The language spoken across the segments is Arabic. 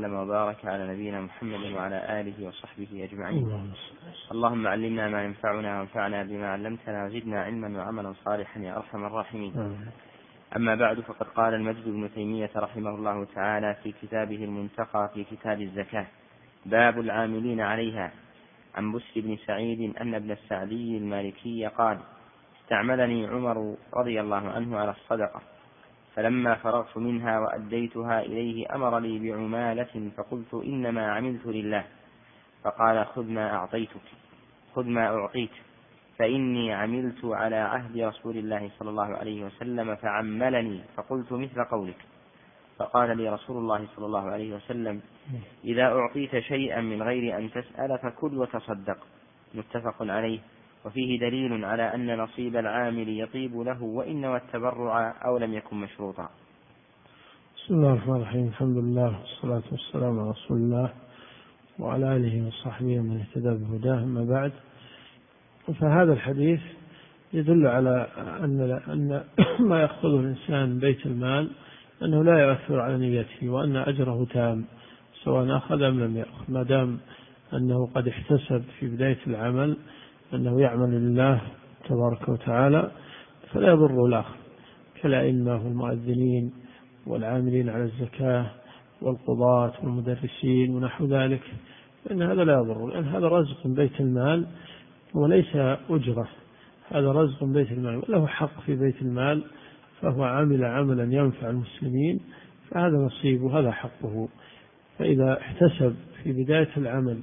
وسلم وبارك على نبينا محمد وعلى آله وصحبه أجمعين. اللهم علمنا ما ينفعنا وانفعنا بما علمتنا وزدنا علما وعملا صالحا يا أرحم الراحمين. أما بعد، فقد قال المجد بن تيمية رحمه الله تعالى في كتابه المنتقى في كتاب الزكاة: باب العاملين عليها. عن بسر بن سعيد أن ابن السعدي المالكي قال: استعملني عمر رضي الله عنه على الصدقة، فلما فرغت منها وأديتها إليه أمر لي بعمالة، فقلت إنما عملت لله، فقال: خذ ما أعطيت، فإني عملت على عهد رسول الله صلى الله عليه وسلم فعملني، فقلت مثل قولك. فقال لي رسول الله صلى الله عليه وسلم: إذا أعطيت شيئا من غير أن تسأل فكل وتصدق. متفق عليه. وفيه دليل على أن نصيب العامل يطيب له وإن والتبرع أو لم يكن مشروطا. بسم الله الرحمن الرحيم. الحمد لله والصلاة والسلام على رسول الله وعلى آله وصحبه ومن اهتدى بهداه. أما بعد، فهذا الحديث يدل على أن ما يأخذه الإنسان بيت المال أنه لا يؤثر على نيته، وأن أجره تام سواء أخذ أم لم يأخذ، ما دام أنه قد احتسب في بداية العمل أنه يعمل لله تبارك وتعالى، فلا يضر الآخر، كالأئمة والمؤذنين والعاملين على الزكاة والقضاة والمدرسين ونحو ذلك، فإن هذا لا يضر، لأن هذا رزق بيت المال وليس أجرة، هذا رزق بيت المال وله حق في بيت المال، فهو عمل عملا ينفع المسلمين، فهذا نصيبه وهذا حقه. فإذا احتسب في بداية العمل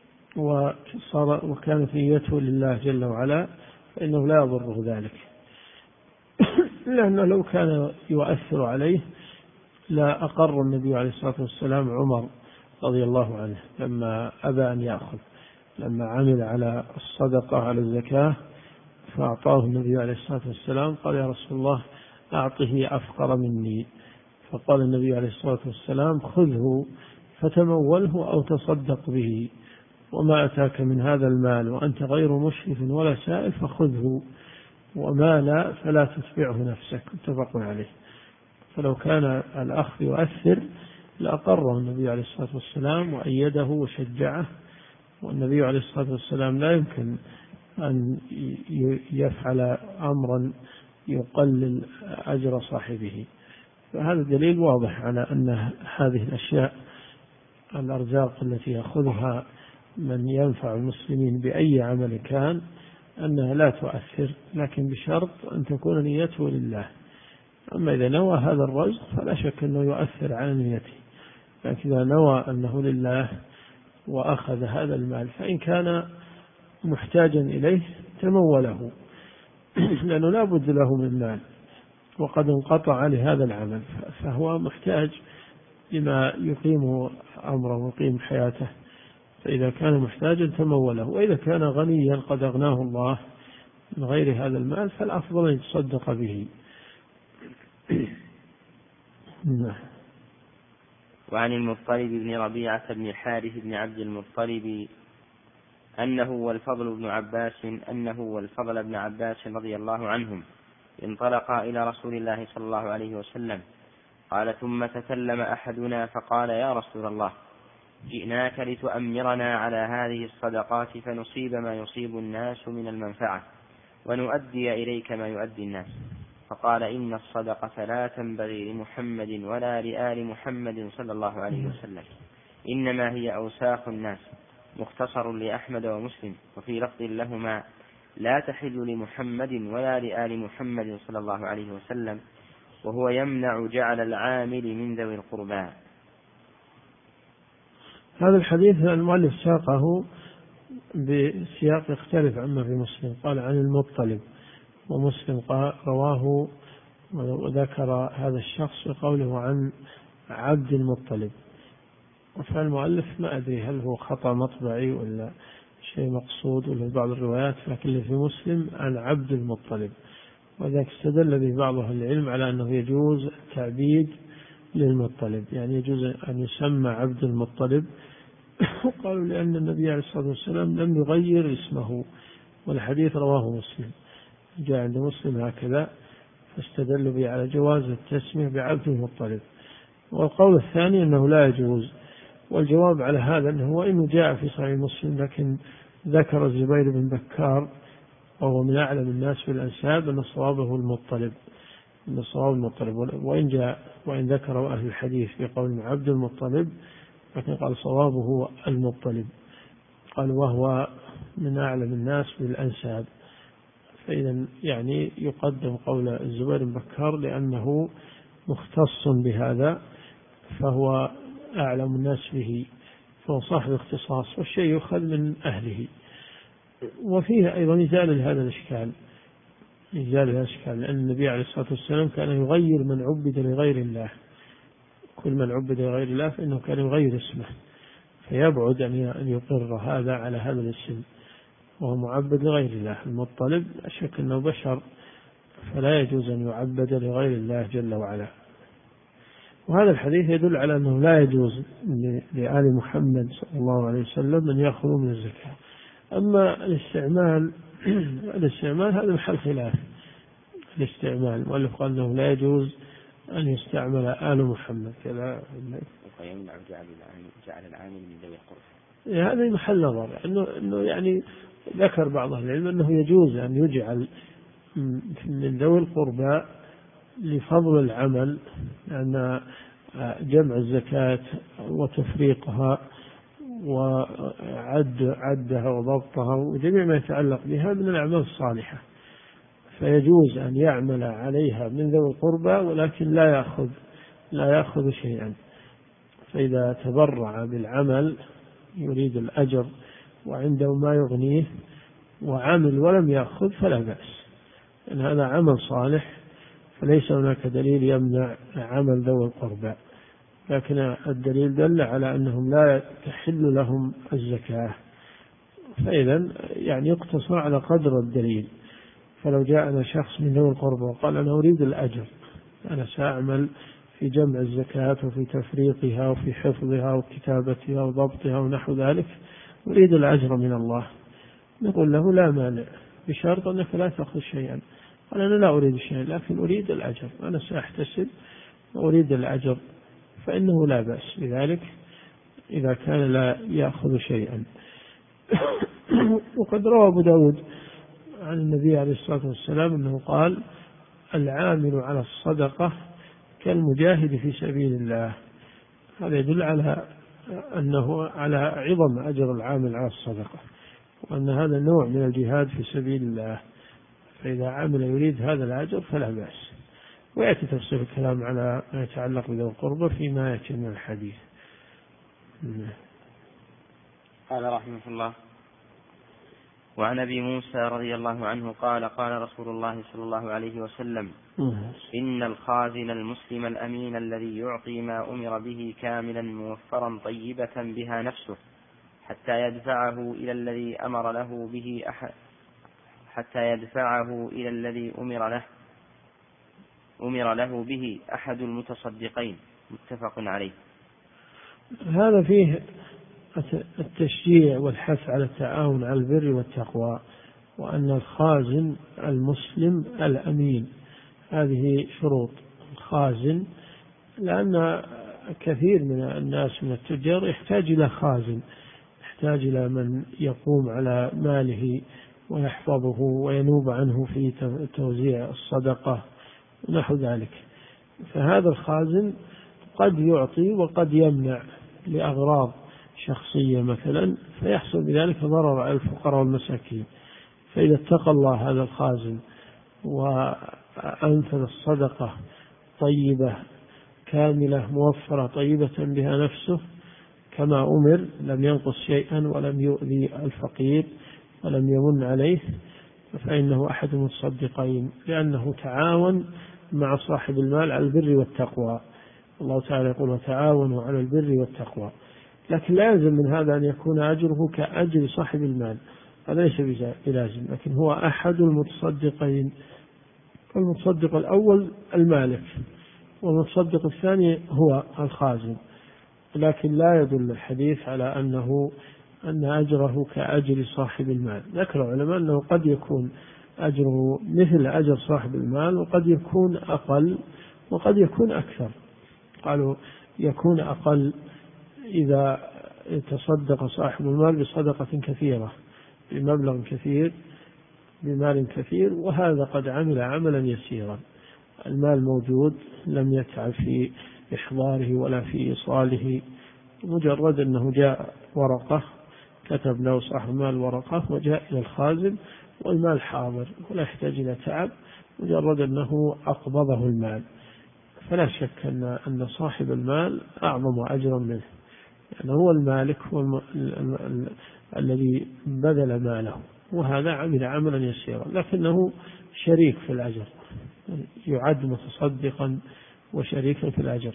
وكانت نيته لله جل وعلا فإنه لا يضره ذلك، لأنه لو كان يؤثر عليه لا أقر النبي عليه الصلاة والسلام عمر رضي الله عنه لما أبى أن يأخذ، لما عمل على الصدقة على الزكاة فأعطاه النبي عليه الصلاة والسلام، قال: يا رسول الله أعطه أفقر مني. فقال النبي عليه الصلاة والسلام: خذه فتموله أو تصدق به، وما أتاك من هذا المال وأنت غير مشرف ولا سائل فخذه، وما لا فلا تتبعه نفسك. متفق عليه. فلو كان الأخذ يؤثر لأقره النبي عليه الصلاة والسلام وأيده وشجعه، والنبي عليه الصلاة والسلام لا يمكن أن يفعل أمرا يقلل أجر صاحبه. فهذا دليل واضح على أن هذه الأشياء الأرزاق التي يأخذها من ينفع المسلمين بأي عمل كان أنها لا تؤثر، لكن بشرط أن تكون نيته لله. أما إذا نوى هذا الرزق فلا شك أنه يؤثر على نيته، لكن إذا نوى أنه لله وأخذ هذا المال فإن كان محتاجا إليه تموله لأنه لا بد له من مال وقد انقطع لهذا العمل، فهو محتاج لما يقيم أمره ويقيم حياته، فإذا كان محتاجا تموله. وإذا كان غنيا قد أغناه الله من غير هذا المال فالأفضل أن يتصدق به. وعن المطلب بن ربيعة بن الحارث بن عبد المطلب أنه والفضل بن عباس رضي الله عنهم انطلقا إلى رسول الله صلى الله عليه وسلم. قال: ثم تكلم أحدنا فقال: يا رسول الله، جئناك لتؤمرنا على هذه الصدقات فنصيب ما يصيب الناس من المنفعة ونؤدي إليك ما يؤدي الناس. فقال: إن الصدقة لا تنبغي لمحمد ولا لآل محمد صلى الله عليه وسلم، إنما هي أوساخ الناس. مختصر لأحمد ومسلم. وفي لفظ لهما: لا تحل لمحمد ولا لآل محمد صلى الله عليه وسلم، وهو يمنع جعل العامل من ذوي القربى. هذا الحديث المؤلف ساقه بسياق يختلف عما في مسلم. قال عن المطلب، ومسلم رواه وذكر هذا الشخص بقوله عن عبد المطلب. فالمؤلف ما أدري هل هو خطأ مطبعي ولا شيء مقصود ولا بعض الروايات، لكن اللي في مسلم عن عبد المطلب، وذلك استدل به بعض أهل العلم على أنه يجوز التعبيد للمطلب، يعني يجوز أن يسمى عبد المطلب. وقالوا لأن النبي عليه الصلاة والسلام لم يغير اسمه، والحديث رواه مسلم، جاء عند مسلم هكذا، فاستدلوا به على جواز التسمية بعبد المطلب. والقول الثاني أنه لا يجوز، والجواب على هذا أنه وإنه جاء في صحيح مسلم لكن ذكر الزبير بن بكار وهو من أعلم الناس بالأنساب أن صوابه المطلب، أن الصواب المطلب، وإن ذكروا أهل الحديث بقول عبد المطلب لكن قال صوابه المطلب، قال وهو من أعلم الناس بالأنساب. فإذا يعني يقدم قول الزبير بن بكار لأنه مختص بهذا فهو أعلم الناس به، فهو صاحب اختصاص، والشيء يؤخذ من أهله. وفيه أيضا إزالة هذا الإشكال، لأن النبي عليه الصلاة والسلام كان يغير من عبد لغير الله، كل من عبد لغير الله فإنه كان يغير اسمه، فيبعد أن يقر هذا على هذا الاسم وهو معبد لغير الله. المطلب أشك أنه بشر فلا يجوز أن يعبد لغير الله جل وعلا. وهذا الحديث يدل على أنه لا يجوز لآل محمد صلى الله عليه وسلم أن يأخذوا من الزكاة. أما الاستعمال هذا محل خلاف. الاستعمال المؤلف قال أنه لا يجوز أن يستعمل آل محمد كذا، ويمنع جعل العامل من ذوي القربى، هذا محل نظر، أنه يعني ذكر بعض أهل العلم أنه يجوز أن يجعل من ذوي القربى لفضل العمل، لأن جمع الزكاة وتفريقها وعدها وضبطها وجميع ما يتعلق بها من الأعمال الصالحة، فيجوز أن يعمل عليها من ذوي القربى ولكن لا يأخذ شيئا. فإذا تبرع بالعمل يريد الأجر وعنده ما يغنيه وعمل ولم يأخذ فلا بأس، لأن هذا عمل صالح، فليس هناك دليل يمنع عمل ذوي القربى، لكن الدليل دل على أنهم لا تحل لهم الزكاة، فإذا يعني يقتصر على قدر الدليل. فلو جاءنا شخص من ذوي القربى وقال أنا أريد الأجر، أنا سأعمل في جمع الزكاة وفي تفريقها وفي حفظها وكتابتها وضبطها ونحو ذلك، أريد الأجر من الله، نقول له لا مانع بشرط أنك لا تأخذ شيئا. قال أنا لا أريد شيئا لكن أريد الأجر، أنا سأحتسب وأريد الأجر، فإنه لا بأس بذلك إذا كان لا يأخذ شيئا. وقد روى أبو داود عن النبي عليه الصلاة والسلام أنه قال العامل على الصدقة كالمجاهد في سبيل الله. هذا يدل على أنه على عظم أجر العامل على الصدقة، وأن هذا نوع من الجهاد في سبيل الله، فإذا عمل يريد هذا الأجر فلا بأس. ويأتي تفصيل الكلام على ما يتعلق بذوي القربى فيما يأتي من الحديث. قال رحمه الله: وعن أبي موسى رضي الله عنه قال: قال رسول الله صلى الله عليه وسلم: إن الخازن المسلم الأمين الذي يعطي ما أمر به كاملا موفرا طيبة بها نفسه حتى يدفعه إلى الذي أمر له به أمر له به أحد المتصدقين. متفق عليه. هذا فيه التشجيع والحث على التعاون على البر والتقوى، وأن الخازن المسلم الأمين، هذه شروط الخازن، لأن كثير من الناس من التجار يحتاج إلى خازن، يحتاج إلى من يقوم على ماله ويحفظه وينوب عنه في توزيع الصدقة ونحو ذلك. فهذا الخازن قد يعطي وقد يمنع لأغراض شخصية مثلا، فيحصل بذلك ضرر على الفقراء والمساكين. فإذا اتقى الله هذا الخازن وأنفذ الصدقة طيبة كاملة موفرة طيبة بها نفسه كما أمر، لم ينقص شيئا ولم يؤذي الفقير ولم يمن عليه، فإنه أحد المتصدقين، لأنه تعاون مع صاحب المال على البر والتقوى. الله تعالى يقول: وتعاونوا على البر والتقوى. لكن لازم من هذا أن يكون أجره كأجر صاحب المال، هذا ليس بلازم، لكن هو أحد المتصدقين. المتصدق الأول المالك، والمتصدق الثاني هو الخازن، لكن لا يدل الحديث على أن أجره كأجر صاحب المال. ذكر العلماء أنه قد يكون أجره مثل أجر صاحب المال، وقد يكون أقل وقد يكون أكثر. قالوا يكون أقل إذا تصدق صاحب المال بصدقة كثيرة بمبلغ كثير بمال كثير، وهذا قد عمل عملا يسيرا، المال موجود لم يتعب في إحضاره ولا في إيصاله، مجرد أنه جاء ورقة كتب له صاحب المال ورقة وجاء إلى الخازن والمال حاضر ولا يحتاج إلى تعب، مجرد أنه أقبضه المال، فلا شك أن صاحب المال أعظم أجرا منه، يعني هو المالك، هو الذي بذل ماله، وهذا عمل عملا يسيرا لكنه شريك في الأجر، يعد متصدقا وشريكا في الأجر.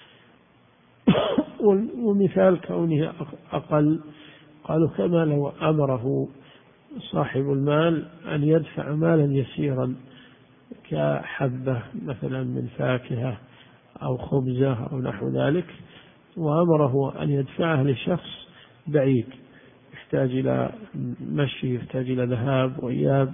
ومثال كونه أقل، قالوا كما لو أمره صاحب المال أن يدفع مالا يسيرا كحبة مثلا من فاكهة أو خبزة أو نحو ذلك، وأمره أن يدفعه لشخص بعيد يحتاج إلى مشي، يحتاج إلى ذهاب وإياب،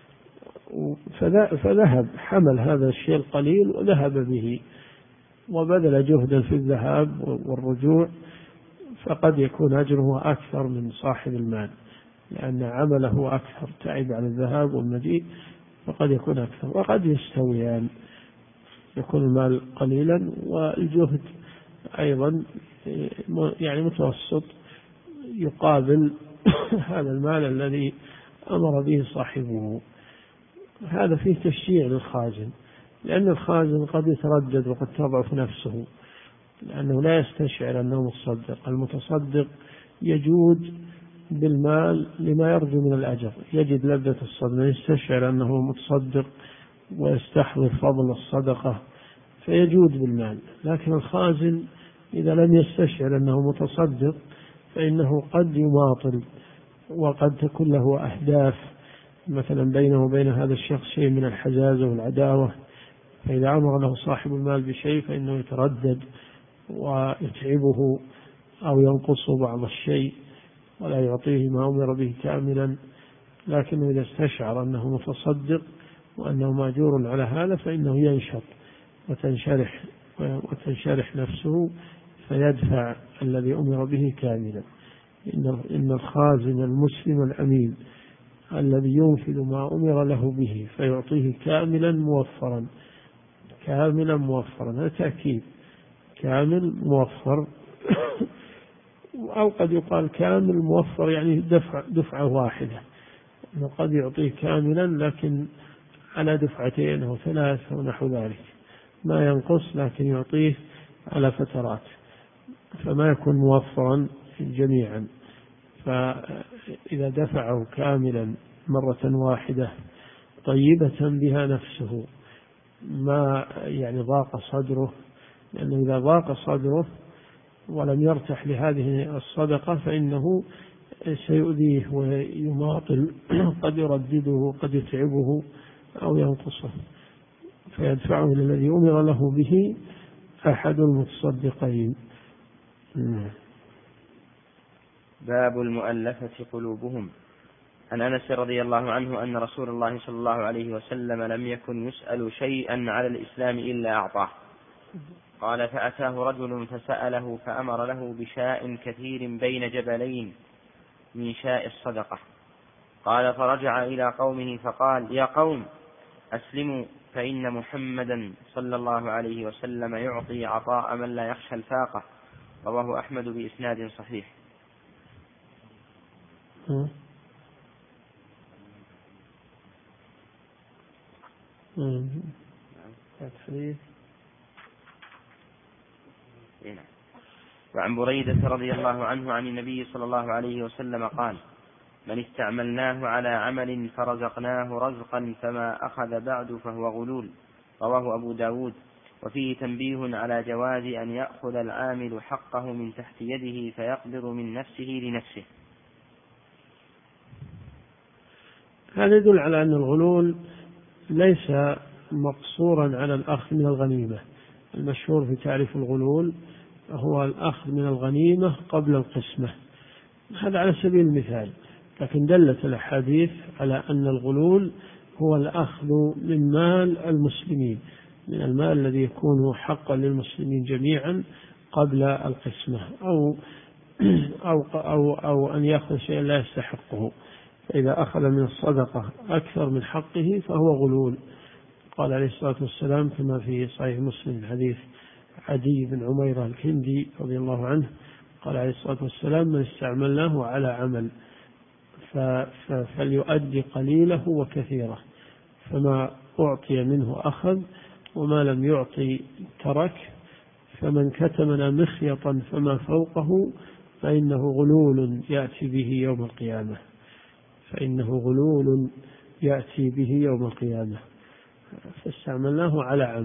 فذهب حمل هذا الشيء القليل وذهب به وبذل جهدا في الذهاب والرجوع، فقد يكون أجره أكثر من صاحب المال، لأن عمله أكثر، تعب على الذهاب والمجيء، فقد يكون أكثر. وقد يستويان، يكون المال قليلا والجهد أيضا يعني متوسط يقابل هذا المال الذي أمر به صاحبه. هذا فيه تشجيع للخازن، لأن الخازن قد يتردد وقد تضعف نفسه، لأنه لا يستشعر أنه متصدق. المتصدق يجود بالمال لما يرجو من الأجر، يجد لذة الصدقة، يستشعر أنه متصدق ويستحضر فضل الصدقة فيجود بالمال. لكن الخازن إذا لم يستشعر أنه متصدق فإنه قد يماطل، وقد تكون له أهداف مثلا بينه وبين هذا الشخص شيء من الحزازة والعداوة، فإذا أمر له صاحب المال بشيء فإنه يتردد ويتعبه أو ينقصه بعض الشيء ولا يعطيه ما أمر به كاملا. لكنه إذا استشعر أنه متصدق وأنه ماجور على هذا فإنه ينشط وتنشرح نفسه فيدفع الذي أمر به كاملا. إن الخازن المسلم الأمين الذي ينفذ ما أمر له به فيعطيه كاملا موفرا، كاملا موفرا، هذا تأكيد، كامل موفر أو قد يقال كامل موفر يعني دفعة واحدة، قد يعطيه كاملا لكن على دفعتين أو ثلاث ونحو ذلك، ما ينقص لكن يعطيه على فترات، فما يكون موفرا جميعا. فإذا دفعه كاملا مرة واحدة طيبة بها نفسه ما يعني ضاق صدره، لأنه إذا ضاق صدره ولم يرتاح لهذه الصدقة فإنه سيؤذيه ويماطل، قد يردده، قد يتعبه أو ينقصه، فيدفعه للذي أمر له به أحد المتصدقين. باب المؤلفة قلوبهم. عن أنس رضي الله عنه أن رسول الله صلى الله عليه وسلم لم يكن يسأل شيئا على الإسلام إلا أعطاه. قال فأتاه رجل فسأله فأمر له بشاء كثير بين جبلين من شاء الصدقة. قال فرجع إلى قومه فقال يا قوم أسلموا فإن محمدا صلى الله عليه وسلم يعطي عطاء من لا يخشى الفاقة. رواه أحمد بإسناد صحيح. وعن بريدة رضي الله عنه عن النبي صلى الله عليه وسلم قال من استعملناه على عمل فرزقناه رزقا فما أخذ بعد فهو غلول. رواه أبو داود. وفيه تنبيه على جواز أن يأخذ العامل حقه من تحت يده فيقبض من نفسه لنفسه. هذا يدل على أن الغلول ليس مقصورا على الأخذ من الغنيمة. المشهور في تعريف الغلول هو الأخذ من الغنيمة قبل القسمة، هذا على سبيل المثال، لكن دلت الأحاديث على أن الغلول هو الأخذ من مال المسلمين، من المال الذي يكون حقا للمسلمين جميعا قبل القسمة أو أن يأخذ شيئا لا يستحقه، فإذا أخذ من الصدقة أكثر من حقه فهو غلول. قال عليه الصلاة والسلام كما في صحيح مسلم حديث عدي بن عميرة الكندي رضي الله عنه، قال عليه الصلاة والسلام: من استعملناه على عمل فليؤدي قليله وكثيره، فما أعطي منه أخذ وما لم يعطي ترك، فمن كتمنا مخيطا فما فوقه فإنه غلول يأتي به يوم القيامة. فاستعملناه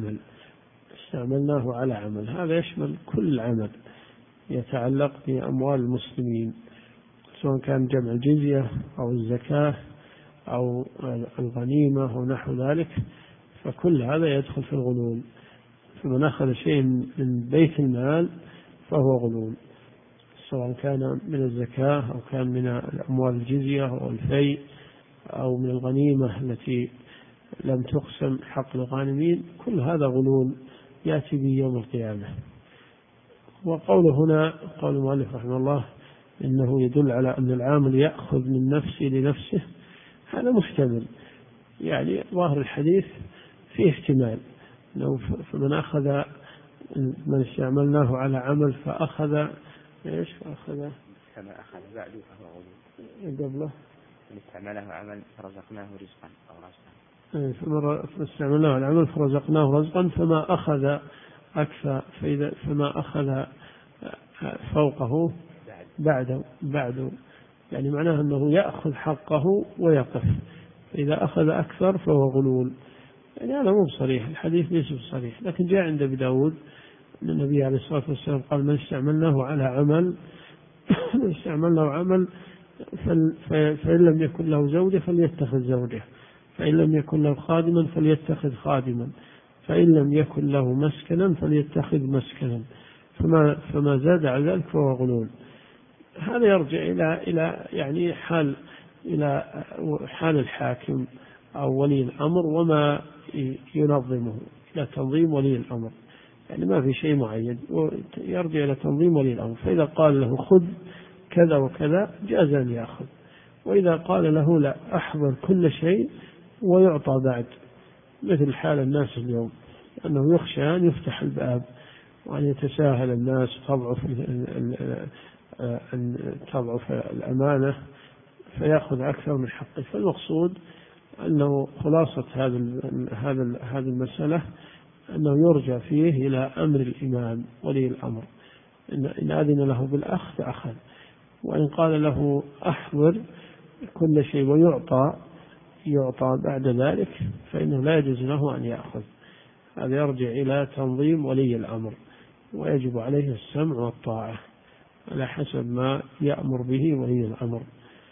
على عمل، هذا يشمل كل عمل يتعلق بأموال المسلمين، سواء كان جمع الجزية أو الزكاة أو الغنيمة أو نحو ذلك، فكل هذا يدخل في الغلول. فمن أخذ شيء من بيت المال فهو غلول، سواء كان من الزكاة أو كان من الأموال الجزية أو الفيء أو من الغنيمة التي لم تقسم حق الغانمين، كل هذا غلول يأتي به يوم القيامة. وقوله هنا قول المؤلف رحمه الله إنه يدل على أن العامل يأخذ من نفسه لنفسه، هذا محتمل، يعني ظاهر الحديث فيه احتمال، لو فمن أخذ من استعملناه على عمل فأخذ إيش؟ كما أخذ بعده فهو غلول. قبله من استعمله عمل فرزقناه رزقا أو رزقا. فاستعملناه على عمل فرزقناه رزقا، فما أخذ أكثر فما أخذ فوقه بعده، يعني معناه أنه يأخذ حقه ويقف، فإذا أخذ أكثر فهو غلول. يعني هذا مو صريح، الحديث ليس بصريح، لكن جاء عند أبي داود أن النبي عليه الصلاة والسلام قال: من استعملناه على عمل فإن لم يكن له زوجة فليتخذ زوجة، فإن لم يكن له خادما فليتخذ خادما، فإن لم يكن له مسكنا فليتخذ مسكنا، فما زاد على ذلك فهو غلول. هذا يرجع إلى يعني إلى حال الحاكم أو ولي الأمر وما ينظمه، إلى تنظيم ولي الأمر، يعني ما في شيء معين، يرجع إلى تنظيم ولي الأمر. فإذا قال له خذ كذا وكذا جاز أن يأخذ، وإذا قال له لا أحضر كل شيء ويعطى بعد، مثل حال الناس اليوم، أنه يخشى أن يفتح الباب وأن يتساهل الناس، تضعف الأمانة فيأخذ أكثر من حقه. فالمقصود أنه خلاصة هذه المسألة أنه يرجع فيه إلى أمر الإمام ولي الأمر، إن أذن له بالأخذ أخذ، وإن قال له أحضر كل شيء يعطى بعد ذلك فإنه لا يجوز له أن يأخذ. هذا يرجع إلى تنظيم ولي الأمر، ويجب عليه السمع والطاعة على حسب ما يأمر به ولي الأمر.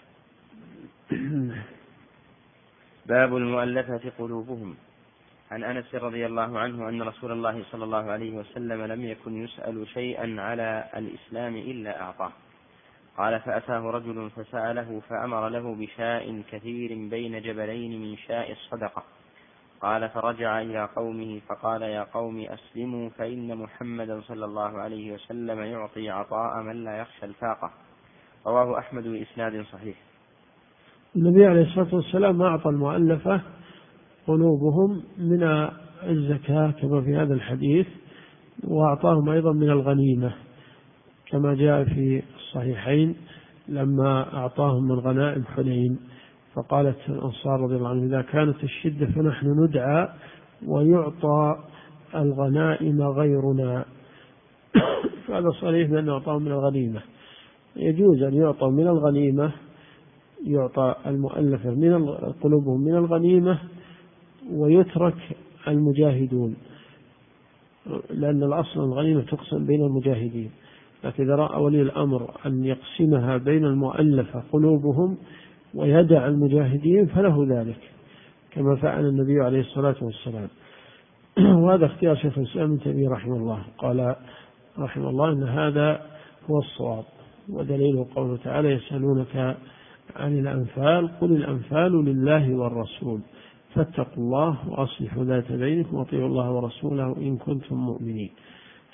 باب المؤلفة قلوبهم. عن أنس رضي الله عنه أن رسول الله صلى الله عليه وسلم لم يكن يسأل شيئا على الإسلام إلا أعطاه. قال: فأتاه رجل فسأله فأمر له بشاء كثير بين جبلين من شاء الصدقة. قال: فرجع إلى قومه فقال: يا قوم أسلموا، فإن محمدا صلى الله عليه وسلم يعطي عطاء من لا يخشى الفاقة. رواه أحمد بإسناد صحيح. النبي عليه الصلاة والسلام أعطى المؤلفة قلوبهم من الزكاة كما في هذا الحديث، وأعطاهم أيضا من الغنيمة كما جاء في الصحيحين لما أعطاهم من غنائم حنين، فقالت الأنصار رضي الله عنهم: إذا كانت الشدة فنحن ندعى ويعطى الغنائم غيرنا. فهذا صريح بأنه أعطاهم من الغنيمة. يجوز أن يعطى من الغنيمة، يعطى المؤلفة من قلوبهم من الغنيمة ويترك المجاهدون، لأن الأصل الغنيمة تقسم بين المجاهدين، لكن إذا رأى ولي الأمر أن يقسمها بين المؤلفة قلوبهم ويدع المجاهدين فله ذلك، كما فعل النبي عليه الصلاة والسلام. وهذا اختيار شيخ الإسلام ابن تيمية رحمه الله، قال رحمه الله إن هذا هو الصواب، ودليله قوله تعالى: يسألونك عن الأنفال، قل الأنفال لله والرسول فاتقوا الله وأصلحوا ذات بينكم وأطيعوا الله ورسوله إن كنتم مؤمنين.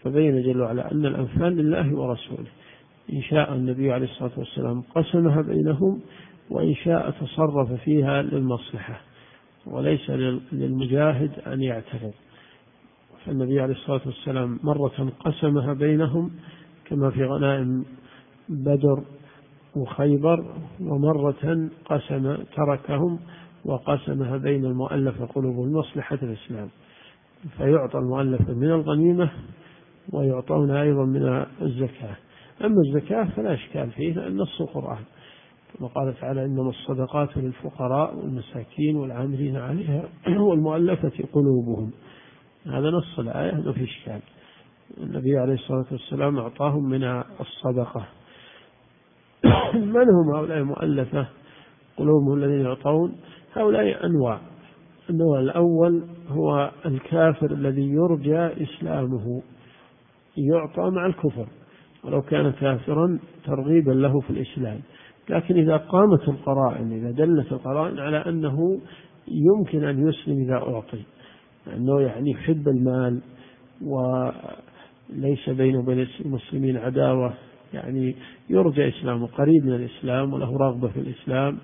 فبين جل وعلا أن الأنفال لله ورسوله، إن شاء النبي عليه الصلاة والسلام قسمها بينهم، وإن شاء تصرف فيها للمصلحة، وليس للمجاهد أن يعترض. فالنبي عليه الصلاة والسلام مرة قسمها بينهم كما في غنائم بدر وخيبر، ومرة تركهم وقسمها بين المؤلف قلوبهم مصلحة الإسلام، فيعطى المؤلف من الغنيمة ويعطون أيضا من الزكاة. أما الزكاة فلا إشكال فيه لأن نص القرآن كما قال تعالى: إنما الصدقات للفقراء والمساكين والعاملين عليها والمؤلفة قلوبهم. هذا نص الآية ما في إشكال. النبي عليه الصلاة والسلام أعطاهم من الصدقة. من هم هؤلاء المؤلفة قلوبهم الذين يعطون؟ هؤلاء أنواع. النوع الأول هو الكافر الذي يرجى إسلامه، يعطى مع الكفر ولو كان كافرا ترغيبا له في الإسلام، لكن إذا قامت القرائن، إذا دلت القرائن على أنه يمكن أن يسلم إذا أعطي، أنه يعني يحب المال وليس بينه وبين المسلمين عداوة، يعني يرجى إسلامه، قريب من الإسلام وله رغبة في الإسلام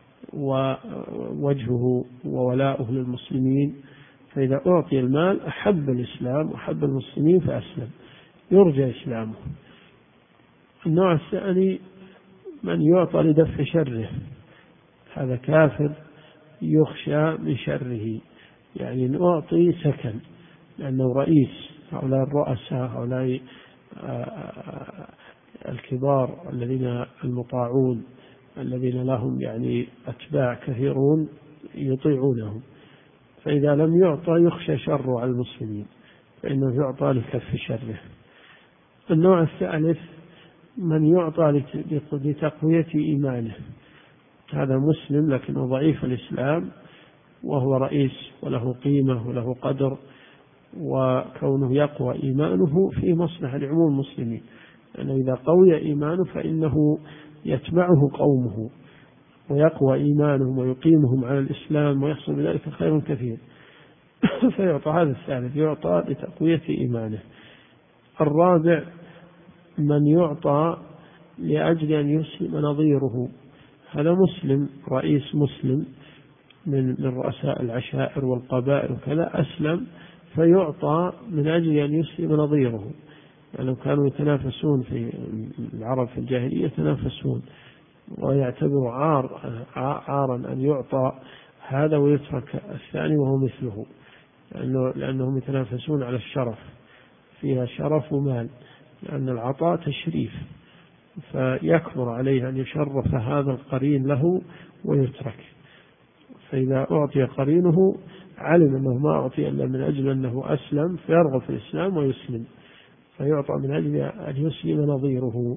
ووجهه وولاؤه للمسلمين، فإذا أعطي المال أحب الإسلام وأحب المسلمين فأسلم، يرجى إسلامه. النوع الثاني من يعطى لدفع شره، هذا كافر يخشى من شره، يعني نعطي سكن لأنه رئيس، هؤلاء الرؤساء، هؤلاء الكبار الذين المطاعون الذين لهم يعني أتباع كثيرون يطيعونهم، فإذا لم يعطى يخشى شره على المسلمين فإنه يعطى لكف شره. النوع الثالث من يعطى لتقوية إيمانه، هذا مسلم لكنه ضعيف الإسلام وهو رئيس وله قيمة وله قدر، وكونه يقوى إيمانه في مصلحة لعموم المسلمين، لأنه إذا قوي إيمانه فإنه يتبعه قومه ويقوى إيمانهم ويقيمهم على الإسلام ويحصل بذلك خير كثير. فيعطى هذا الثالث، يعطى لتقوية إيمانه. الرابع من يعطى لأجل أن يسلم نظيره، هذا مسلم، رئيس مسلم من رؤساء العشائر والقبائل وكذا، أسلم فيعطى من أجل أن يسلم نظيره، لأنهم كانوا يتنافسون في العرب في الجاهلية، يتنافسون ويعتبر عارا أن يعطى هذا ويترك الثاني وهو مثله، لأنهم يتنافسون على الشرف، فيها شرف ومال، لأن العطاء تشريف، فيكبر عليه أن يشرف هذا القرين له ويترك. فإذا أعطي قرينه علم أنه ما أعطي إلا من أجل أنه أسلم فيرغب في الإسلام ويسلم، فيعطى من أجل أن يسلم نظيره.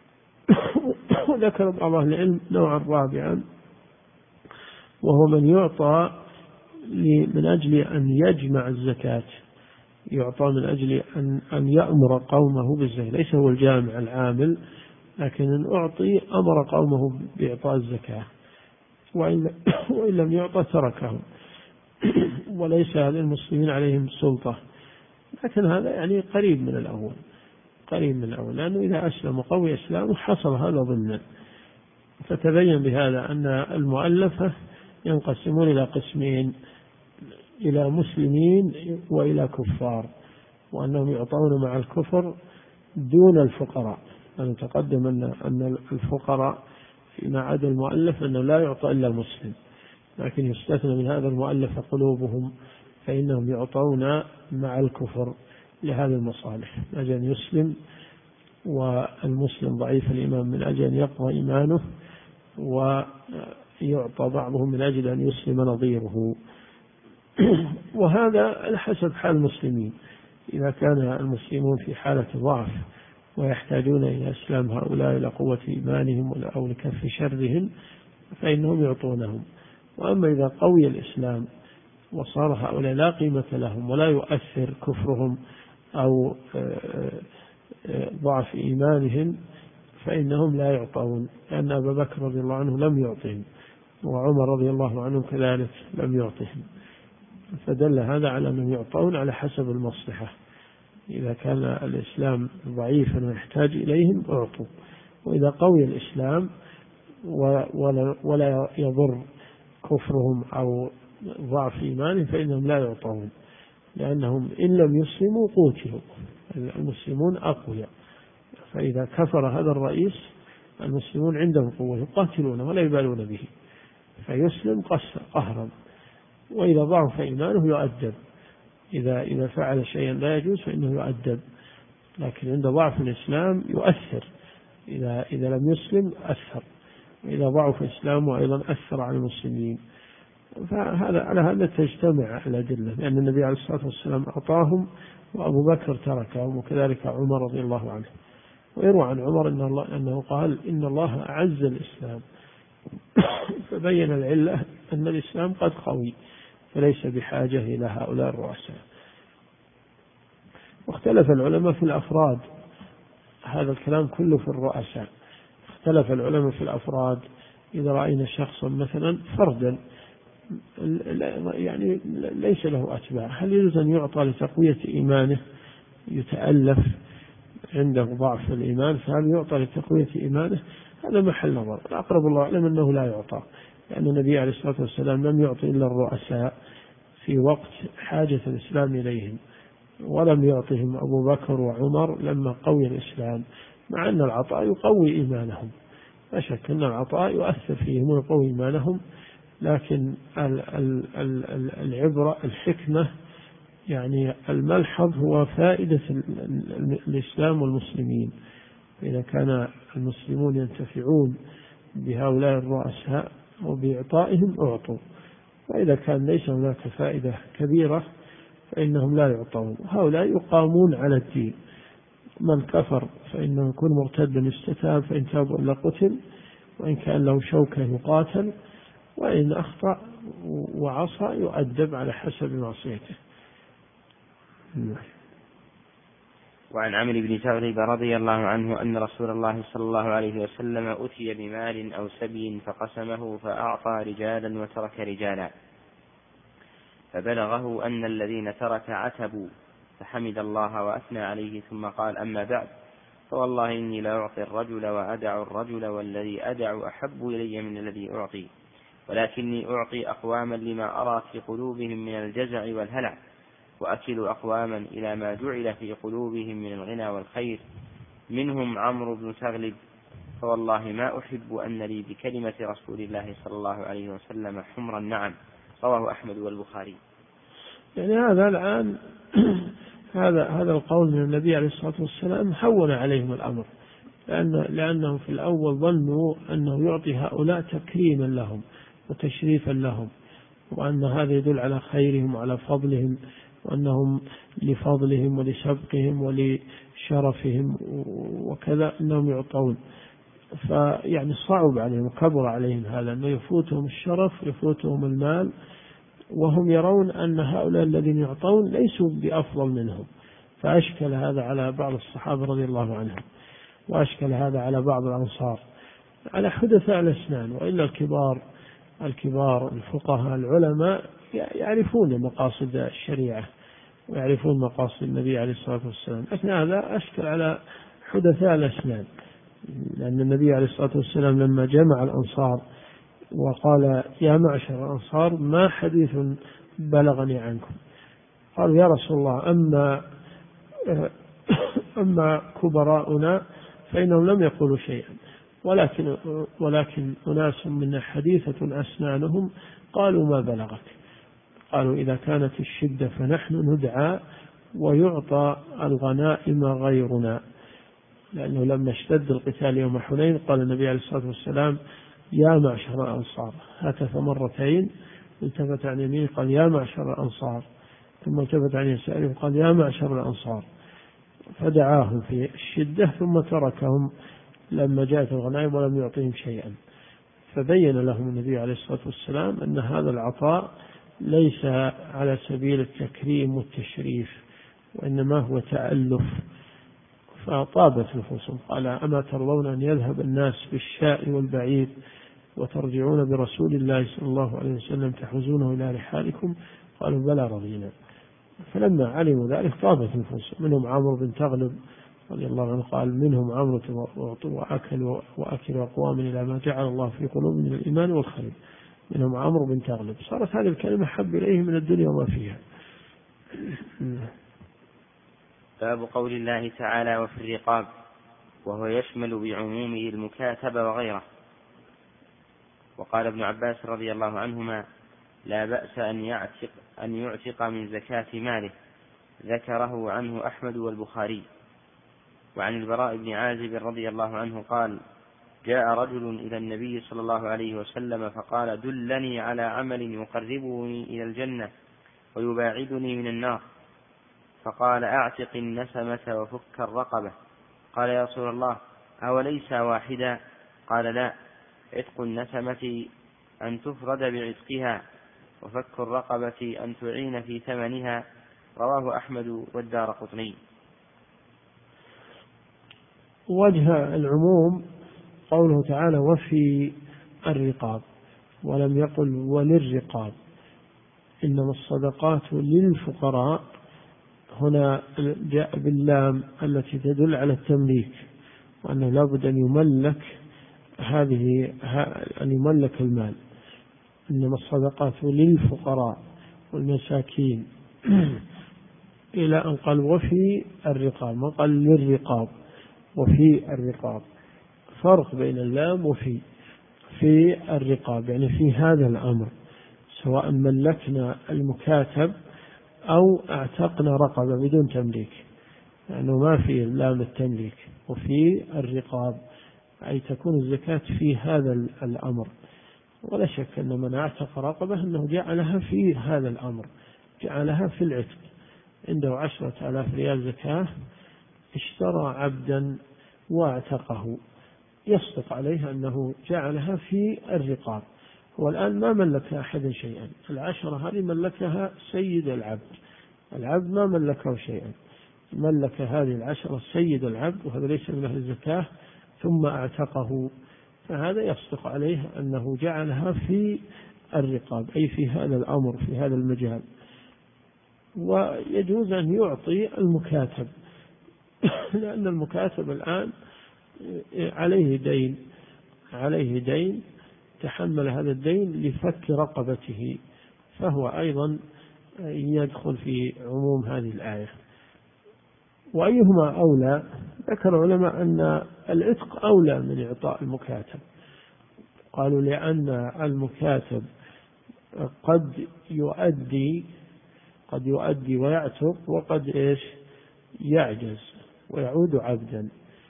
وذكر بعض أهل العلم نوعا رابعا، وهو من يعطى من أجل أن يجمع الزكاة، يعطى من أجل أن يأمر قومه بالزكاة، ليس هو الجامع العامل، لكن أن أعطي أمر قومه بإعطاء الزكاة، وإن لم يعطى تركهم، وليس للمسلمين عليهم سلطة. لكن هذا يعني قريب من الأول، لأنه إذا أسلم وقوي إسلامه حصل هذا ضمنا. فتبين بهذا أن المؤلفة ينقسمون إلى قسمين، إلى مسلمين وإلى كفار، وأنهم يعطون مع الكفر دون الفقراء، أن تقدم أن الفقراء فيما عدا المؤلف أنه لا يعطى إلا مسلم، لكن يستثنى من هذا المؤلف قلوبهم، فإنهم يعطون مع الكفر لهذه المصالح، من أجل أن يسلم، والمسلم ضعيف الإيمان من أجل أن يقوى إيمانه، ويعطى بعضهم من أجل أن يسلم نظيره. وهذا على حسب حال المسلمين، إذا كان المسلمون في حالة ضعف ويحتاجون إلى إسلام هؤلاء إلى قوة إيمانهم أو لكف شرهم فإنهم يعطونهم. وأما إذا قوي الإسلام وصار هؤلاء لا قيمة لهم ولا يؤثر كفرهم أو ضعف إيمانهم فإنهم لا يعطون، لأن أبا بكر رضي الله عنه لم يعطهم، وعمر رضي الله عنه كذلك لم يعطهم، فدل هذا على أنهم يعطون على حسب المصلحة. إذا كان الإسلام ضعيفا ويحتاج إليهم أعطوا، وإذا قوي الإسلام ولا يضر كفرهم أو ضعف إيمانهم فإنهم لا يعطون، لأنهم إن لم يسلموا قوتلوا، المسلمون أقوياء، فإذا كفر هذا الرئيس المسلمون عندهم قوة يقاتلونه ولا يبالون به، فيسلم قهرا، وإذا ضعف إيمانه يؤدب، إذا فعل شيئا لا يجوز فإنه يؤدب، لكن عند ضعف الإسلام يؤثر، إذا لم يسلم أثر، وإذا ضعف إسلامه أيضا أثر على المسلمين. على هذا تجتمع الأدلة، لأن النبي عليه الصلاة والسلام أعطاهم وأبو بكر تركهم، وكذلك عمر رضي الله عنه. ويروى عن عمر أنه قال إن الله أعز الإسلام فبين العلة أن الإسلام قد قوي فليس بحاجة إلى هؤلاء الرؤساء. واختلف العلماء في الأفراد، هذا الكلام كله في الرؤساء، اختلف العلماء في الأفراد. إذا رأينا شخصا مثلا فردا يعني ليس له أتباع، هل يجوز أن يعطى لتقوية إيمانه؟ يتألف عنده ضعف الإيمان، فهل يعطى لتقوية إيمانه؟ هذا محل نظر. الأقرب الله أعلم أنه لا يعطى، لأن النبي عليه الصلاة والسلام لم يعطي إلا الرؤساء في وقت حاجة الإسلام إليهم، ولم يعطهم أبو بكر وعمر لما قوي الإسلام، مع أن العطاء يقوي إيمانهم، لا شك أن العطاء يؤثر فيهم ويقوي إيمانهم، لكن العبرة الحكمة، يعني الملحظ هو فائدة الإسلام والمسلمين. إذا كان المسلمون ينتفعون بهؤلاء الرؤساء وبإعطائهم أعطوا، وإذا كان ليس هناك فائدة كبيرة فإنهم لا يعطون. هؤلاء يقامون على الدين، من كفر فإنه يكون مرتدا يستتاب، فإن تاب إلا قتل، وإن كان له شوكة يقاتل، وإن أخطأ وعصى يؤدب على حسب معصيته. وعن عمرو بن تغلب رضي الله عنه أن رسول الله صلى الله عليه وسلم أتي بمال أو سبي فقسمه فأعطى رجالا وترك رجالا، فبلغه أن الذين ترك عتبوا، فحمد الله وأثنى عليه ثم قال: أما بعد، فوالله إني لا أعطي الرجل وأدع الرجل، والذي أدع أحب إلي من الذي أعطي، ولكني أعطي أقواما لما أرى في قلوبهم من الجزع والهلع، وأكل أقواما إلى ما جعل في قلوبهم من الغنى والخير، منهم عمرو بن تغلب، فوالله ما أحب أن لي بكلمة رسول الله صلى الله عليه وسلم حمر النعم. رواه أحمد والبخاري. يعني هذا الآن هذا القول من النبي عليه الصلاة والسلام حول عليهم الأمر، لأنهم في الأول ظنوا أنه يعطي هؤلاء تكريما لهم وتشريفا لهم، وأن هذا يدل على خيرهم وعلى فضلهم، وأنهم لفضلهم ولسبقهم ولشرفهم وكذا أنهم يعطون. فيعني صعب عليهم وكبر عليهم هذا، أنه يفوتهم الشرف يفوتهم المال، وهم يرون أن هؤلاء الذين يعطون ليسوا بأفضل منهم. فأشكل هذا على بعض الصحابة رضي الله عنهم، وأشكل هذا على بعض الأنصار، على حدثاء الأسنان. وإلا الكبار الفقهاء العلماء يعرفون مقاصد الشريعة ويعرفون مقاصد النبي عليه الصلاة والسلام، لكن هذا أشكل على حدثاء الأسنان، لأن النبي عليه الصلاة والسلام لما جمع الأنصار وقال: يا معشر الأنصار ما حديث بلغني عنكم؟ قالوا: يا رسول الله أما كبراؤنا فإنهم لم يقولوا شيئا، ولكن أناس منا حديثة أسنانهم قالوا ما بلغك. قالوا: إذا كانت الشدة فنحن ندعى ويعطى الغنائم غيرنا، لأنه لما اشتد القتال يوم حنين قال النبي عليه الصلاة والسلام: يا معشر الأنصار، هتف مرتين، التفت عن يمينه قال: يا معشر الأنصار، ثم التفت عن يساره قال: يا معشر الأنصار، فدعاهم في الشدة ثم تركهم لما جاءت الغنائم ولم يعطيهم شيئا. فبين لهم النبي عليه الصلاة والسلام أن هذا العطاء ليس على سبيل التكريم والتشريف، وإنما هو تألف. فطابت نفوسهم، قال: أما ترضون أن يذهب الناس بالشاء والبعير وترجعون برسول الله صلى الله عليه وسلم تحوزونه إلى رحالكم؟ قالوا: بلى رضينا. فلما علموا ذلك طابت نفوسهم. منهم عمرو بن تغلب رضي الله عنه قال منهم عمرو وأكل أقوام إلى ما جعل الله في قلوبهم من الإيمان والخير، منهم عمرو بن تغلب. صارت هذه الكلمة حب إليه من الدنيا وما فيها. باب قول الله تعالى وفي الرقاب، وهو يشمل بعمومه المكاتب وغيره. وقال ابن عباس رضي الله عنهما لا بأس أن يعتق من زكاة ماله، ذكره عنه أحمد والبخاري. وعن البراء بن عازب رضي الله عنه قال جاء رجل إلى النبي صلى الله عليه وسلم فقال دلني على عمل يقربني إلى الجنة ويباعدني من النار، فقال أعتق النسمة وفك الرقبة. قال يا رسول الله أوليس واحدا؟ قال لا، عتق النسمة أن تفرد بعتقها، وفك الرقبة أن تعين في ثمنها. رواه أحمد والدارقطني. وجه العموم قوله تعالى وفي الرقاب، ولم يقل وللرقاب، إنما الصدقات للفقراء. هنا جاء باللام التي تدل على التمليك، وأنه لا بد أن يملك المال. إنما الصدقات للفقراء والمساكين إلى أن قال وفي الرقاب، ما قال للرقاب، وفي الرقاب. فرق بين اللام وفي. في الرقاب يعني في هذا الأمر، سواء ملكنا المكاتب أو اعتقنا رقبة بدون تمليك، لأنه ما في لام التمليك. وفي الرقاب أي تكون الزكاة في هذا الأمر. ولا شك أن من اعتق رقبة أنه جعلها في هذا الأمر، جعلها في العتق. عنده 10,000 ريال زكاة، اشترى عبدا واعتقه، يصدق عليه أنه جعلها في الرقاب. والآن ما ملك أحد شيئا، 10 هذه ملكها سيد العبد ما ملكه شيئا، ملك هذه 10 سيد العبد، وهذا ليس من أهل الزكاة، ثم اعتقه، فهذا يصدق عليه أنه جعلها في الرقاب، أي في هذا الأمر، في هذا المجال. ويجوز أن يعطي المكاتب لأن المكاتب الآن عليه دين تحمل هذا الدين لفك رقبته، فهو أيضا يدخل في عموم هذه الآية. وأيهما أولى؟ ذكر العلماء أن العتق أولى من إعطاء المكاتب. قالوا لأن المكاتب قد يؤدي ويعتق، وقد يعجز ويعود عبدا،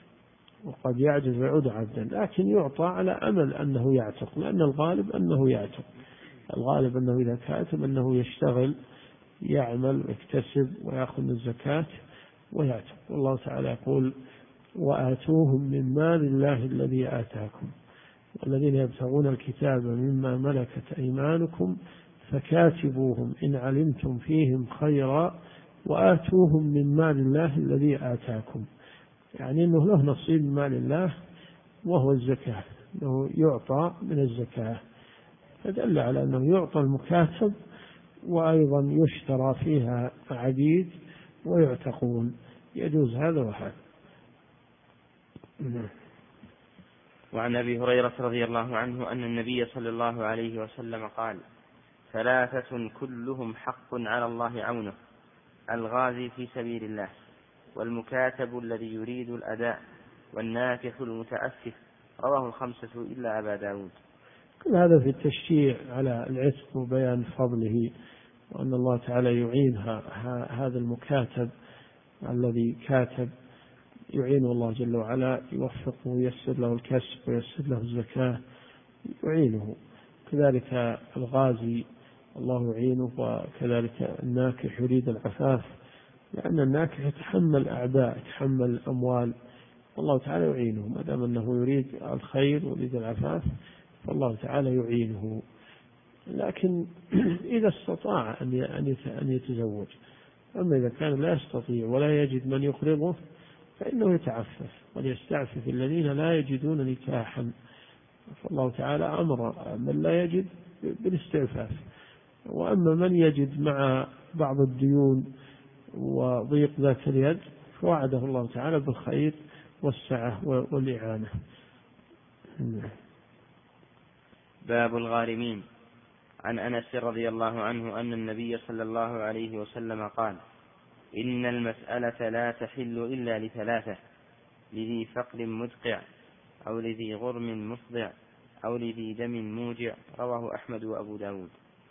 لكن يعطى على أمل أنه يعتق، لأن الغالب أنه يعتق. الغالب أنه إذا كاتب أنه يشتغل، يعمل ويكتسب ويأخذ الزكاة ويعتق. والله تعالى يقول وآتوهم من مال الله الذي آتاكم، والذين يبتغون الكتاب مما ملكت أيمانكم فكاتبوهم إن علمتم فيهم خيرا وآتوهم من مال الله الذي آتاكم. يعني أنه له نصيب من مال الله وهو الزكاة، أنه يعطى من الزكاة، فدل على أنه يعطى المكاتب، وأيضا يشترى فيها عبيد ويعتقون، يجوز هذا وهذا. وعن أبي هريرة رضي الله عنه أن النبي صلى الله عليه وسلم قال 3 كلهم حق على الله عونه: الغازي في سبيل الله، والمكاتب الذي يريد الأداء، والناكث المتأسف. رواه 5 إلا أبا داود. كل هذا في التشجيع على العتق وبيان فضله، وأن الله تعالى يعين هذا المكاتب الذي كاتب، يعينه الله جل وعلا، يوفقه وييسر له الكسب وييسر له الزكاة، يعينه. كذلك الغازي الله يعينه، وكذلك الناكح يريد العفاف، لأن الناكح يتحمل أعباء، يتحمل أموال، والله تعالى يعينه. ما دام أنه يريد الخير ويريد العفاف فالله تعالى يعينه. لكن إذا استطاع أن يتزوج. أما إذا كان لا يستطيع ولا يجد من يقرضه فإنه يتعفف، وليستعفف الذين لا يجدون نكاحا. فالله تعالى أمر من لا يجد بالاستعفاف. وأما من يجد مع بعض الديون وضيق ذات اليد فوعده الله تعالى بالخير والسعة والإعانة. باب الغارمين. عن أنس رضي الله عنه أن النبي صلى الله عليه وسلم قال: إن المسألة لا تحل إلا لثلاثة: لذي فقر مدقع، أو لذي غرم مفضع، أو لذي دم موجع. رواه أحمد وأبو داود.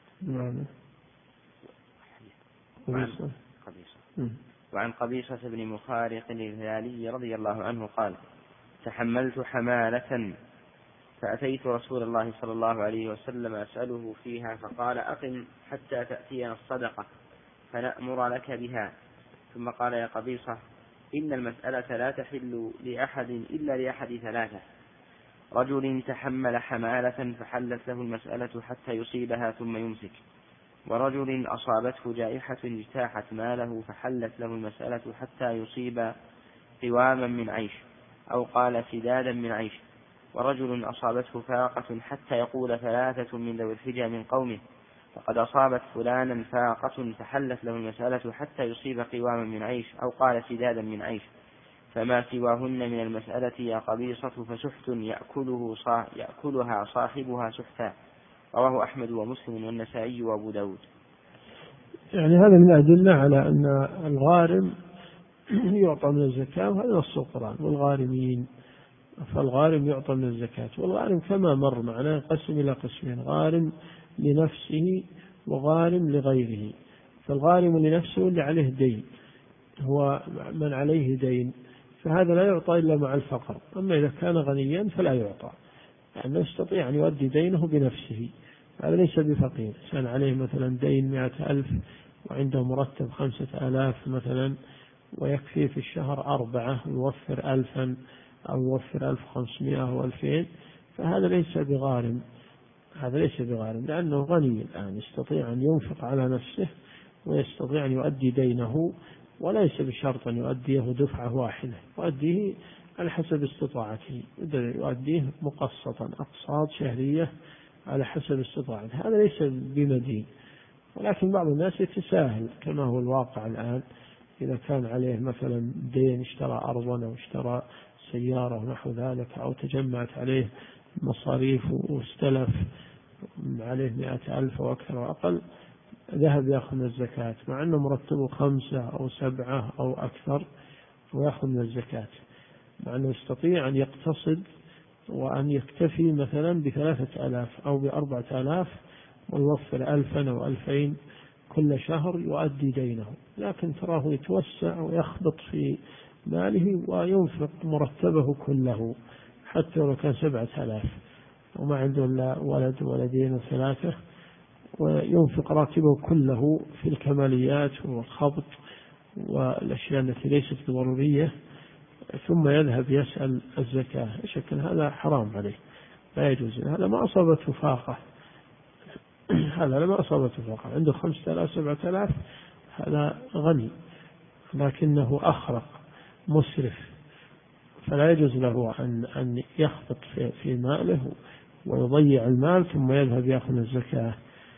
وعن قبيصة بن مخارق الهلالي رضي الله عنه قال: تحملت حمالة فأتيت رسول الله صلى الله عليه وسلم أسأله فيها، فقال: أقم حتى تأتينا الصدقة فنأمر لك بها. ثم قال: يا قبيصة، إن المسألة لا تحل لأحد إلا لأحد ثلاثة: رجل تحمل حمالة فحلت له المسألة حتى يصيبها ثم يمسك، ورجل أصابته جائحة اجتاحت ماله فحلت له المسألة حتى يصيب قواما من عيش، أو قال سدادا من عيش، ورجل أصابته فاقة حتى يقول ثلاثة من ذوي الحجى من قومه: فقد أصابت فلانا فاقة فحلت له المسألة حتى يصيب قواما من عيش، أو قال سدادا من عيش، فما سواهن من المسألة يا قبيصة فسحت يأكلها صاحبها سحتا. رواه أحمد ومسلم والنسائي وأبو داود. يعني هذا من الأدلة على أن الغارم يعطى من الزكاة، وهذا نص القرآن: والغارمين. فالغارم يعطى من الزكاة، والغارم كما مر معنا ينقسم إلى قسمين: غارم لنفسه وغارم لغيره. فالغارم لنفسه اللي عليه دين، هو من عليه دين، فهذا لا يعطى إلا مع الفقر. أما إذا كان غنيا فلا يعطى، لأنه يستطيع أن يؤدي دينه بنفسه، هذا ليس بفقير. كان عليه مثلا دين 100,000 وعنده مرتب 5,000 مثلا، ويكفي في الشهر 4 يوفر 1000 أو يوفر 1500 أو 2000، فهذا ليس بغارم. هذا ليس بغارم لأنه غني الآن، يستطيع أن ينفق على نفسه ويستطيع أن يؤدي دينه، وليس بشرط أن يؤديه دفعة واحدة، يؤديه على حسب استطاعته، يؤديه مقسطا أقساط شهرية على حسب استطاعته. هذا ليس بمدين. ولكن بعض الناس يتساهل كما هو الواقع الآن، إذا كان عليه مثلا دين، اشترى أرضا أو اشترى سيارة ونحو ذلك، أو تجمعت عليه مصاريف واستلف عليه 100,000 أو أكثر وأقل، ذهب يأخذ من الزكاة مع أنه مرتبه 5 أو 7 أو أكثر، ويأخذ من الزكاة مع أنه يستطيع أن يقتصد وأن يكتفي مثلا ب3,000 أو ب4,000 ويوفر 1000 أو 2000 كل شهر يؤدي دينه. لكن تراه يتوسع ويخبط في ماله وينفق مرتبه كله، حتى لو كان 7,000 وما عنده إلا ولد ولدين وثلاثة، وينفق راتبه كله في الكماليات والخبط والأشياء التي ليست ضرورية، ثم يذهب يسأل الزكاة. شك هذا حرام عليه، لا يجوز. هذا ما أصابته فاقة، هذا لما أصابته فاقة، عنده 5,000 7,000، هذا غني لكنه أخرق مسرف، فلا يجوز له أن يخبط في ماله ويضيع المال ثم يذهب يأخذ الزكاة.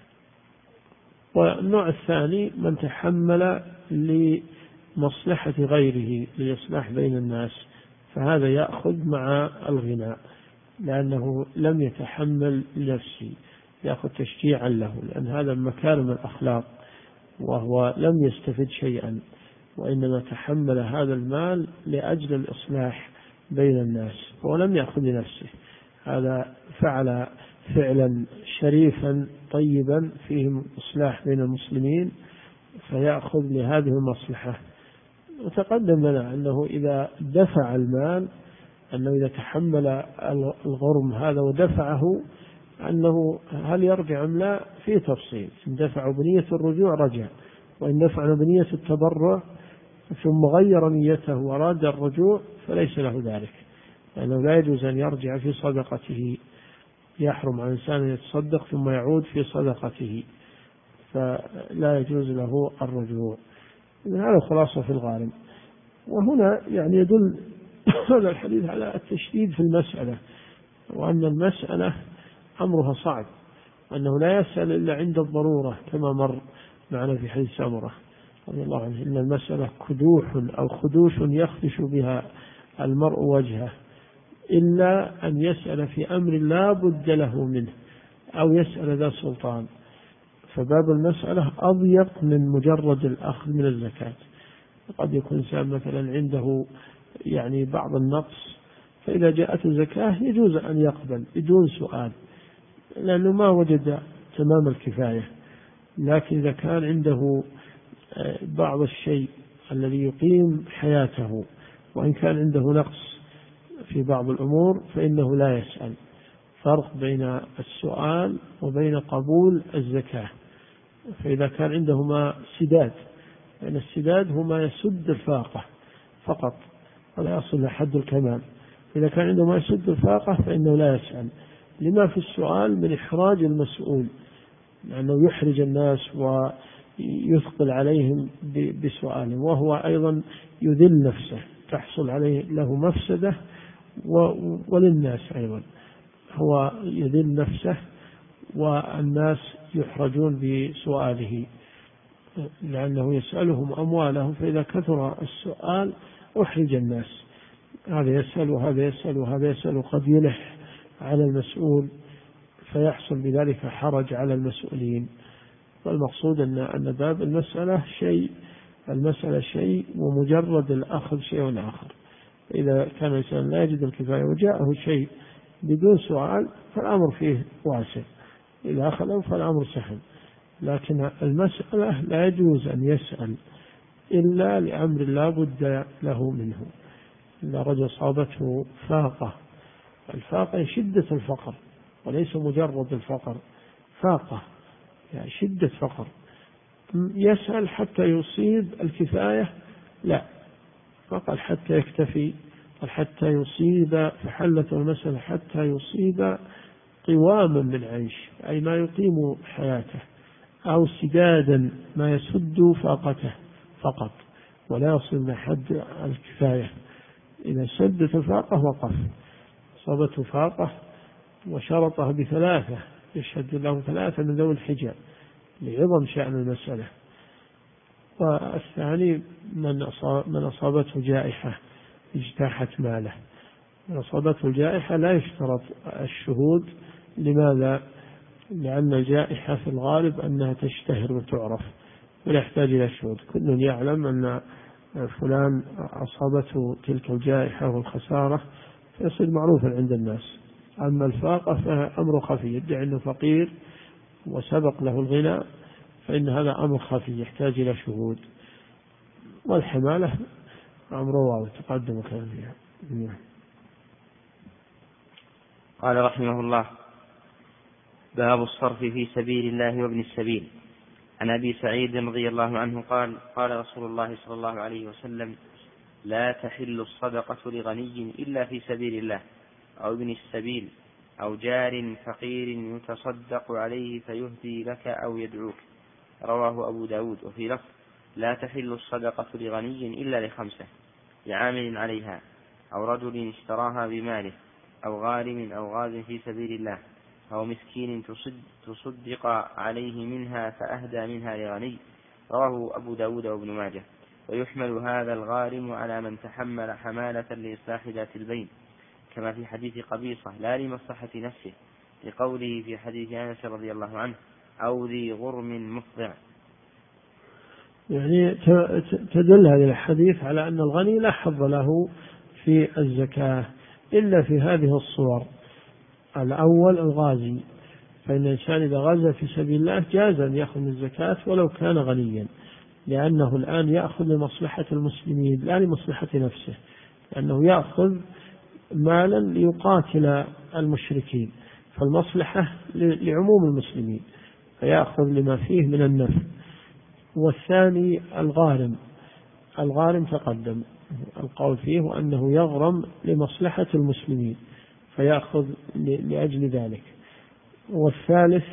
والنوع الثاني من تحمل لمصلحة غيره، لإصلاح بين الناس، فهذا يأخذ مع الغناء، لأنه لم يتحمل لنفسه، يأخذ تشجيعا له، لأن هذا من مكارم الأخلاق، وهو لم يستفد شيئا، وإنما تحمل هذا المال لأجل الإصلاح بين الناس، ولم يأخذ لنفسه. هذا فعل فعلا شريفا طيبا فيه إصلاح بين المسلمين، فيأخذ لهذه المصلحة. وتقدم لنا أنه إذا دفع المال، أنه إذا تحمل الغرم هذا ودفعه، أنه هل يرجع أم لا في تفصيل. إن دفعوا بنية الرجوع رجع، وإن دفعوا بنية التبرع ثم غير نيته وأراد الرجوع فليس له ذلك، لأنه لا يجوز أن يرجع في صدقته، يحرم على الإنسان أن يتصدق ثم يعود في صدقته، فلا يجوز له الرجوع. هذا خلاصة في الغارم. وهنا يعني يدل هذا الحديث على التشديد في المسألة، وأن المسألة أمرها صعب، وأنه لا يسأل إلا عند الضرورة كما مر معنا في حديث سمرة رضي الله عنه، إن المسألة كدوح أو خدوش يخدش بها المرء وجهه، إلا أن يسأل في أمر لا بد له منه أو يسأل ذا سلطان. فباب المسألة أضيق من مجرد الأخذ من الزكاة. قد يكون إنسان مثلا عنده يعني بعض النقص، فإذا جاءت الزكاة يجوز أن يقبل بدون سؤال لأنه ما وجد تمام الكفاية. لكن إذا كان عنده بعض الشيء الذي يقيم حياته وإن كان عنده نقص في بعض الأمور فإنه لا يسأل. فرق بين السؤال وبين قبول الزكاة. فإذا كان عندهما سداد، لأن السداد هو ما يسد الفاقة فقط ولا يصل لحد الكمال. إذا كان عنده ما يسد الفاقة فإنه لا يسأل، لما في السؤال من إحراج المسؤول، لأنه يحرج الناس ويثقل عليهم بسؤالهم، وهو أيضا يذل نفسه، تحصل عليه له مفسدة وللناس أيضا. هو يذل نفسه والناس يحرجون بسؤاله لأنه يسألهم أموالهم، فإذا كثر السؤال أحرج الناس، هذا يسأل وهذا يسأل وهذا يسأل، وقد يلح على المسؤول فيحصل بذلك حرج على المسؤولين. والمقصود أن باب المسألة شيء ومجرد الأخذ شيء آخر. إذا كان الإنسان لا يجد الكفاية وجاءه شيء بدون سؤال فالأمر فيه واسع، إذا أخذه فالأمر سهل. لكن المسألة لا يجوز أن يسأل إلا لأمر لا بد له منه. إذا رجل صابته فاقة، الفاقة شدة الفقر وليس مجرد الفقر، فاقة يعني شدة فقر، يسأل حتى يصيب الكفاية؟ لا، فقال حتى يكتفي، حتى يصيب، فحلت المسألة حتى يصيب قواما من عيش، أي ما يقيم حياته، أو سدادا ما يسد فاقته فقط ولا يصل لحد الكفاية. إذا سدت الفاقة وقف، صابته فاقة وشرطها ب3، يشهد له 3 من ذوي الحجاب لعظم شأن المسألة. والثاني من أصابته جائحة اجتاحت ماله. من أصابته الجائحة لا يشترط الشهود. لماذا؟ لأن الجائحة في الغالب أنها تشتهر وتعرف ولا يحتاج إلى الشهود، كل يعلم أن فلان أصابته تلك الجائحة والخسارة فيصير معروفا عند الناس. أما الفاقة فأمر خفي، يدعي أنه فقير وسبق له الغنى، فإن هذا أمر خفي يحتاج إلى شهود. والحمالة أمر واضح تقدم كلام فيها. قال رحمه الله: باب الصرف في سبيل الله وابن السبيل. عن أبي سعيد رضي الله عنه قال: قال رسول الله صلى الله عليه وسلم: لا تحل الصدقة لغني إلا في سبيل الله أو ابن السبيل أو جار فقير يتصدق عليه فيهدي لك أو يدعوك. رواه أبو داود. وفي لفظ: لا تحل الصدقة لغني إلا ل5: لعامل عليها، أو رجل اشتراها بماله، أو غارم أو غاز في سبيل الله، أو مسكين تصدق عليه منها فأهدى منها لغني. رواه أبو داود وابن ماجه. ويحمل هذا الغارم على من تحمل حمالة لإصلاح ذات البين، كما في حديث قبيصة: لا لمصلحة نفسه، لقوله في حديث أنس رضي الله عنه: أو ذي غرم مفضع. يعني تدل هذه الحديث على أن الغني لا حظ له في الزكاة إلا في هذه الصور. الأول الغازي، فإن الإنسان إذا غزا في سبيل الله جاز أن يأخذ من الزكاة ولو كان غنيا، لأنه الآن يأخذ لمصلحة المسلمين لا لمصلحة نفسه، لأنه يأخذ مالا ليقاتل المشركين، فالمصلحة لعموم المسلمين فيأخذ لما فيه من النفع. والثاني الغارم تقدم القول فيه وأنه يغرم لمصلحة المسلمين فيأخذ لأجل ذلك. والثالث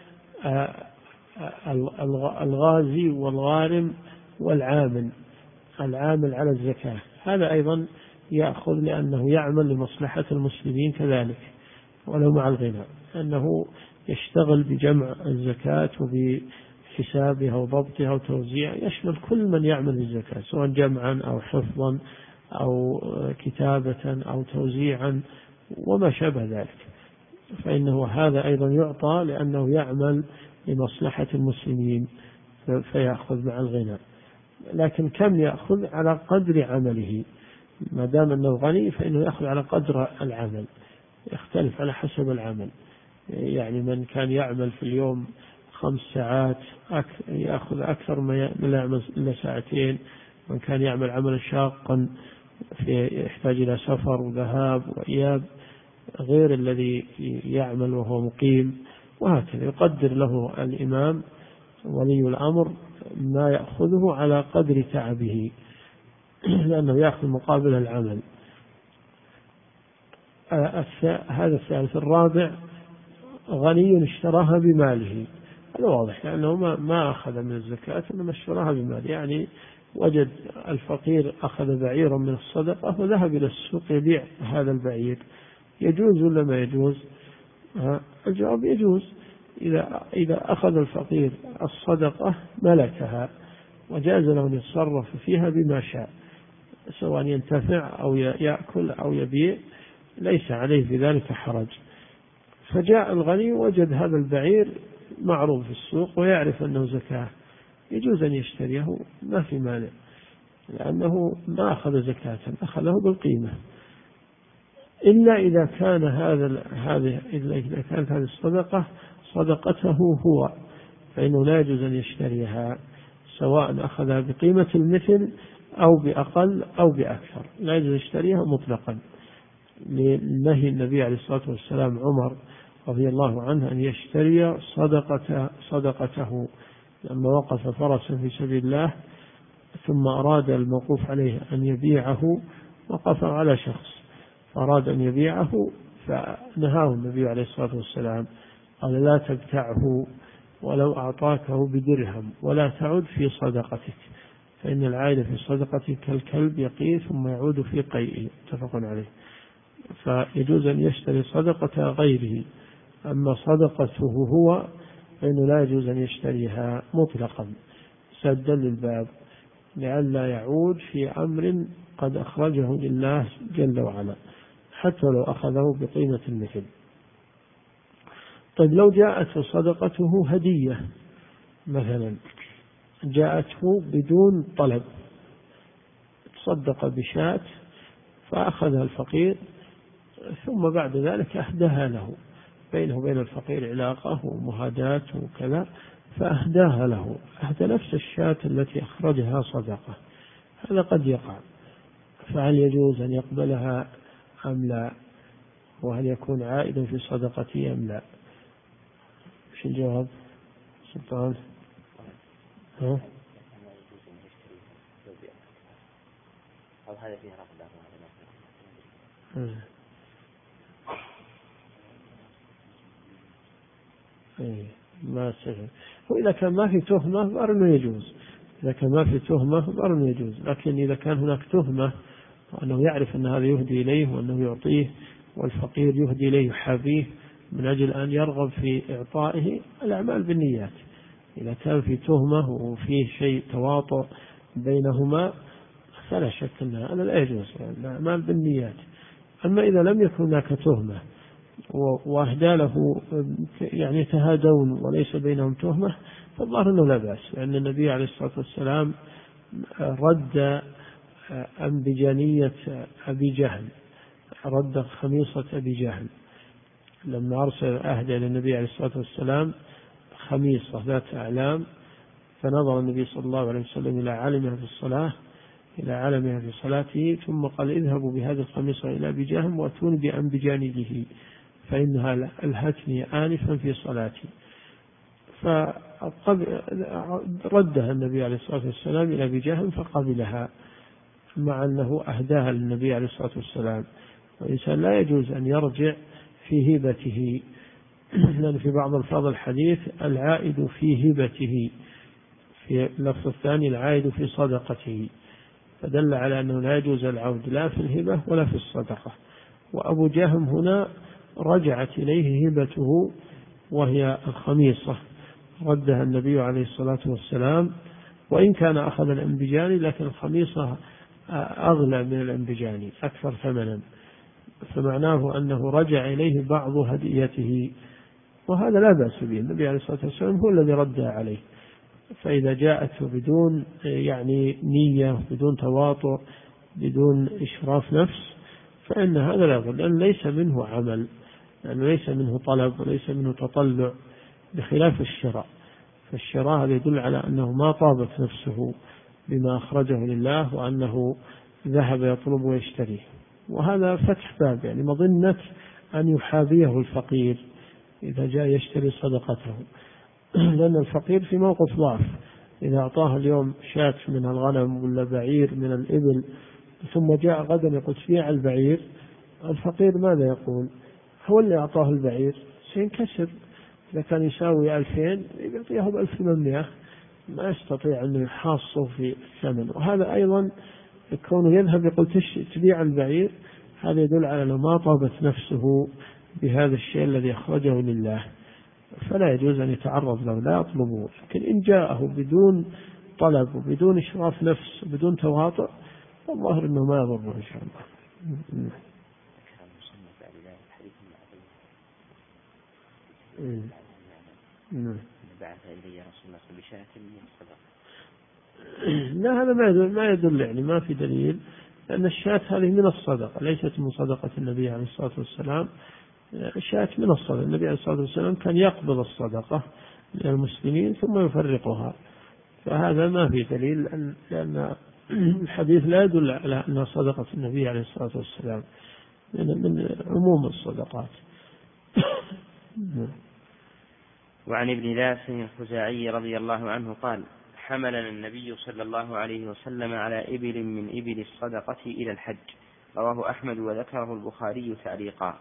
الغازي والغارم والعامل على الزكاة، هذا أيضا يأخذ لأنه يعمل لمصلحة المسلمين كذلك ولو مع الغنى، أنه يشتغل بجمع الزكاة وبحسابها وضبطها وتوزيعها، يشمل كل من يعمل بالزكاة سواء جمعا أو حفظا أو كتابة أو توزيعا وما شابه ذلك، فإنه هذا أيضا يعطى لأنه يعمل لمصلحة المسلمين فيأخذ مع الغنى. لكن كم يأخذ؟ على قدر عمله، ما دام أنه غني فإنه يأخذ على قدر العمل، يختلف على حسب العمل. يعني من كان يعمل في اليوم 5 ساعات يأخذ أكثر ما يعمل إلا 2 ساعتين. من كان يعمل عملا شاقا يحتاج إلى سفر وذهاب وإياب غير الذي يعمل وهو مقيم، وهكذا يقدر له الإمام ولي الأمر ما يأخذه على قدر تعبه لأنه يأخذ مقابل العمل. هذا الثالث. الرابع غني اشتراها بماله، هذا واضح لأنه ما أخذ من الزكاة إنما اشتراها بماله، يعني وجد الفقير أخذ بعيرا من الصدقة وذهب إلى السوق يبيع هذا البعير، يجوز ولا ما يجوز؟ الجواب يجوز. إذا أخذ الفقير الصدقة ملكها وجاز له أن يتصرف فيها بما شاء، سواء ينتفع أو يأكل أو يبيع، ليس عليه في ذلك حرج. فجاء الغني وجد هذا البعير معروض في السوق ويعرف أنه زكاة، يجوز أن يشتريه ما في مانع، لأنه ما أخذ زكاة، أخذه بالقيمة، إلا إذا كانت هذه الصدقة صدقته هو، فإنه لا يجوز أن يشتريها سواء أخذها بقيمة المثل أو بأقل أو بأكثر، لا يجوز يشتريها مطلقا، لنهي النبي عليه الصلاة والسلام عمر رضي الله عنه أن يشتري صدقته لما وقف فرسا في سبيل الله ثم أراد الموقوف عليه أن يبيعه، وقف على شخص فأراد أن يبيعه فنهاه النبي عليه الصلاة والسلام، قال لا تبتعه ولو أعطاكه بدرهم ولا تعد في صدقتك، فإن العائد في صدقتك كالكلب يقيه ثم يعود في قيئه، متفق عليه. فيجوز أن يشتري صدقة غيره، أما صدقته هو فإنه لا يجوز أن يشتريها مطلقا سدا للباب لئلا يعود في أمر قد أخرجه لله جل وعلا حتى لو أخذه بقيمة المثل. طيب لو جاءته صدقته هدية مثلا، جاءته بدون طلب، تصدق بشاة فأخذها الفقير ثم بعد ذلك أهداها له، بينه وبين الفقير علاقة ومهاداة وكذا، فأهداها له، أهدى نفس الشاة التي أخرجها صدقة، هذا قد يقع، فهل يجوز أن يقبلها أم لا؟ وهل يكون عائدا في صدقته أم لا؟ ايش الجواب سلطان؟ أو هذا فيه رغبة ما سهل. وإذا كان ما في تهمة فأرنه يجوز، إذا كان ما في تهمة فأرنه يجوز، لكن إذا كان هناك تهمة وأنه يعرف أن هذا يهدي إليه وأنه يعطيه والفقير يهدي إليه يحابيه من أجل أن يرغب في إعطائه، الأعمال بالنيات. إذا كان في تهمة وفيه شيء تواطؤ بينهما فلا شك أن هذا لا يجوز، الأعمال بالنيات. أما إذا لم يكن هناك تهمة وأهدى له يعني تهادون وليس بينهم تهمة، فالظاهر أنه لا بأس، لأن النبي عليه الصلاة والسلام رد أنبجانية أبي جهل، رد خميصة أبي جهل لما أرسل أهدى للنبي عليه الصلاة والسلام خميصة ذات أعلام، فنظر النبي صلى الله عليه وسلم إلى علمها في صلاته ثم قال اذهبوا بهذه الخميصة إلى أبي جهل وأتوني بأنبجانيه فإنها ألهتني آنفا في صلاتي. فردها النبي عليه الصلاة والسلام إلى أبي جهل فقبلها مع أنه أهداها للنبي عليه الصلاة والسلام. والإنسان لا يجوز أن يرجع في هبته، لأن في بعض الفاظ الحديث العائد في هبته، في اللفظ الثاني العائد في صدقته، فدل على أنه لا يجوز العود لا في الهبة ولا في الصدقة. وأبو جهم هنا رجعت إليه هبته وهي الخميصة، ردها النبي عليه الصلاة والسلام، وإن كان أخذ الأنبجاني لكن الخميصة أغلى من الأنبجاني أكثر ثمنا، فمعناه أنه رجع إليه بعض هديته، وهذا لا بأس به. النبي عليه الصلاة والسلام هو الذي ردها عليه، فإذا جاءته بدون يعني نية، بدون تواطؤ، بدون إشراف نفس، فإن هذا لا يضر، لأن ليس منه عمل، لأنه ليس منه طلب وليس منه تطلع، بخلاف الشراء. فالشراء هذا يدل على أنه ما طابت نفسه بما أخرجه لله، وأنه ذهب يطلب ويشتريه، وهذا فتح باب يعني مظنة أن يحابيه الفقير إذا جاء يشتري صدقته، لأن الفقير في موقف ضعف، إذا أعطاه اليوم شاة من الغنم ولا بعير من الإبل ثم جاء غدا يقول تبيع البعير، الفقير ماذا يقول؟ هو اللي أعطاه البعير سينكسر، إذا كان يساوي 2000 يعطيه ب1800، ما يستطيع أن يحاصه في الثمن. وهذا أيضا كونه يذهب يقول تبيع البعير، هذا يدل على أنه ما طابت نفسه بهذا الشيء الذي أخرجه لله، فلا يجوز أن يتعرض له، لا يطلبه. لكن إن جاءه بدون طلب وبدون إشراف نفس وبدون تواطؤ، والظاهر أنه ما يضره إن شاء الله. لا، هذا ما يدل يعني ما في دليل، لأن الشاة هذه من الصدقة، ليست من صدقة النبي عليه الصلاة والسلام. الشاة من الصدقة، النبي عليه الصلاة والسلام كان يقبض الصدقة من المسلمين ثم يفرقها، فهذا ما في دليل، لأن الحديث لا يدل على أنها صدقة النبي عليه الصلاة والسلام، من عموم الصدقات. وعن ابن لاس الخزاعي رضي الله عنه قال: حملنا النبي صلى الله عليه وسلم على إبل من إبل الصدقة إلى الحج. رواه أحمد وذكره البخاري تعليقا.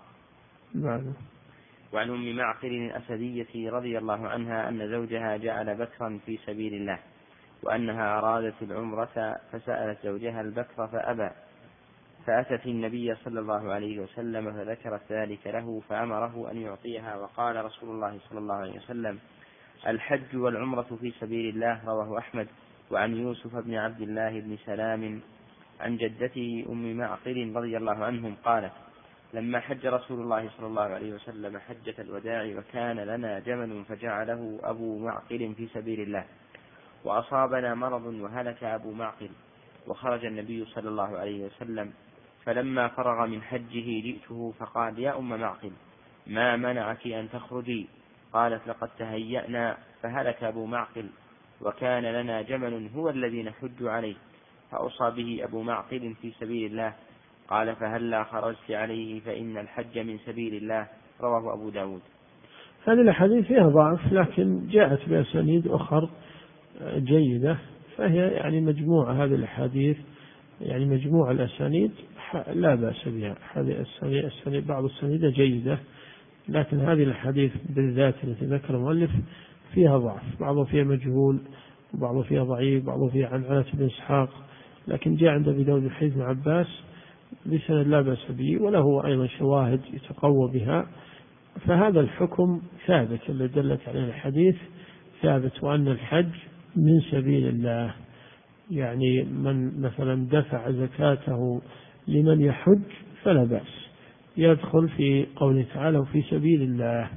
وعن أم معقل الأسدية رضي الله عنها أن زوجها جعل بكرا في سبيل الله، وأنها أرادت العمرة فسألت زوجها البكر فأبى، فأتت النبي صلى الله عليه وسلم فذكرت ذلك له فأمره أن يعطيها، وقال رسول الله صلى الله عليه وسلم: الحج والعمرة في سبيل الله. رواه أحمد. وعن يوسف بن عبد الله بن سلام عن جدته أم معقل رضي الله عنهم قالت: لما حج رسول الله صلى الله عليه وسلم حجة الوداع وكان لنا جمل فجعله أبو معقل في سبيل الله، وأصابنا مرض وهلك أبو معقل، وخرج النبي صلى الله عليه وسلم، فلما فرغ من حجه جئته فقال: يا أم معقل، ما منعك أن تخرجي؟ قالت: لقد تهيأنا فهلك أبو معقل، وكان لنا جمل هو الذي نحج عليه، فأوصى به أبو معقل في سبيل الله. قال: فهلا خرجت عليه فإن الحج من سبيل الله. رواه أبو داود. هذه الحديث فيها ضعف، لكن جاءت بأسانيد أخر جيدة، فهي يعني مجموعة هذه الحديث، يعني مجموعة الأسانيد لا بأس بها. هذه السنيد بعض السنيد جيدة، لكن هذه الحديث بالذات التي ذكر المؤلف فيها ضعف، بعضه فيها مجهول، وبعضه فيها ضعيف، بعضه فيها عن عنة بن إسحاق، لكن جاء عند أبي داود حديث ابن عباس بسند لا بأس به، وله أيضا شواهد يتقوى بها، فهذا الحكم ثابت الذي دلت عليه الحديث ثابت، وأن الحج من سبيل الله، يعني من مثلا دفع زكاته لمن يحج فلا بأس، يدخل في قوله تعالى وفي سبيل الله،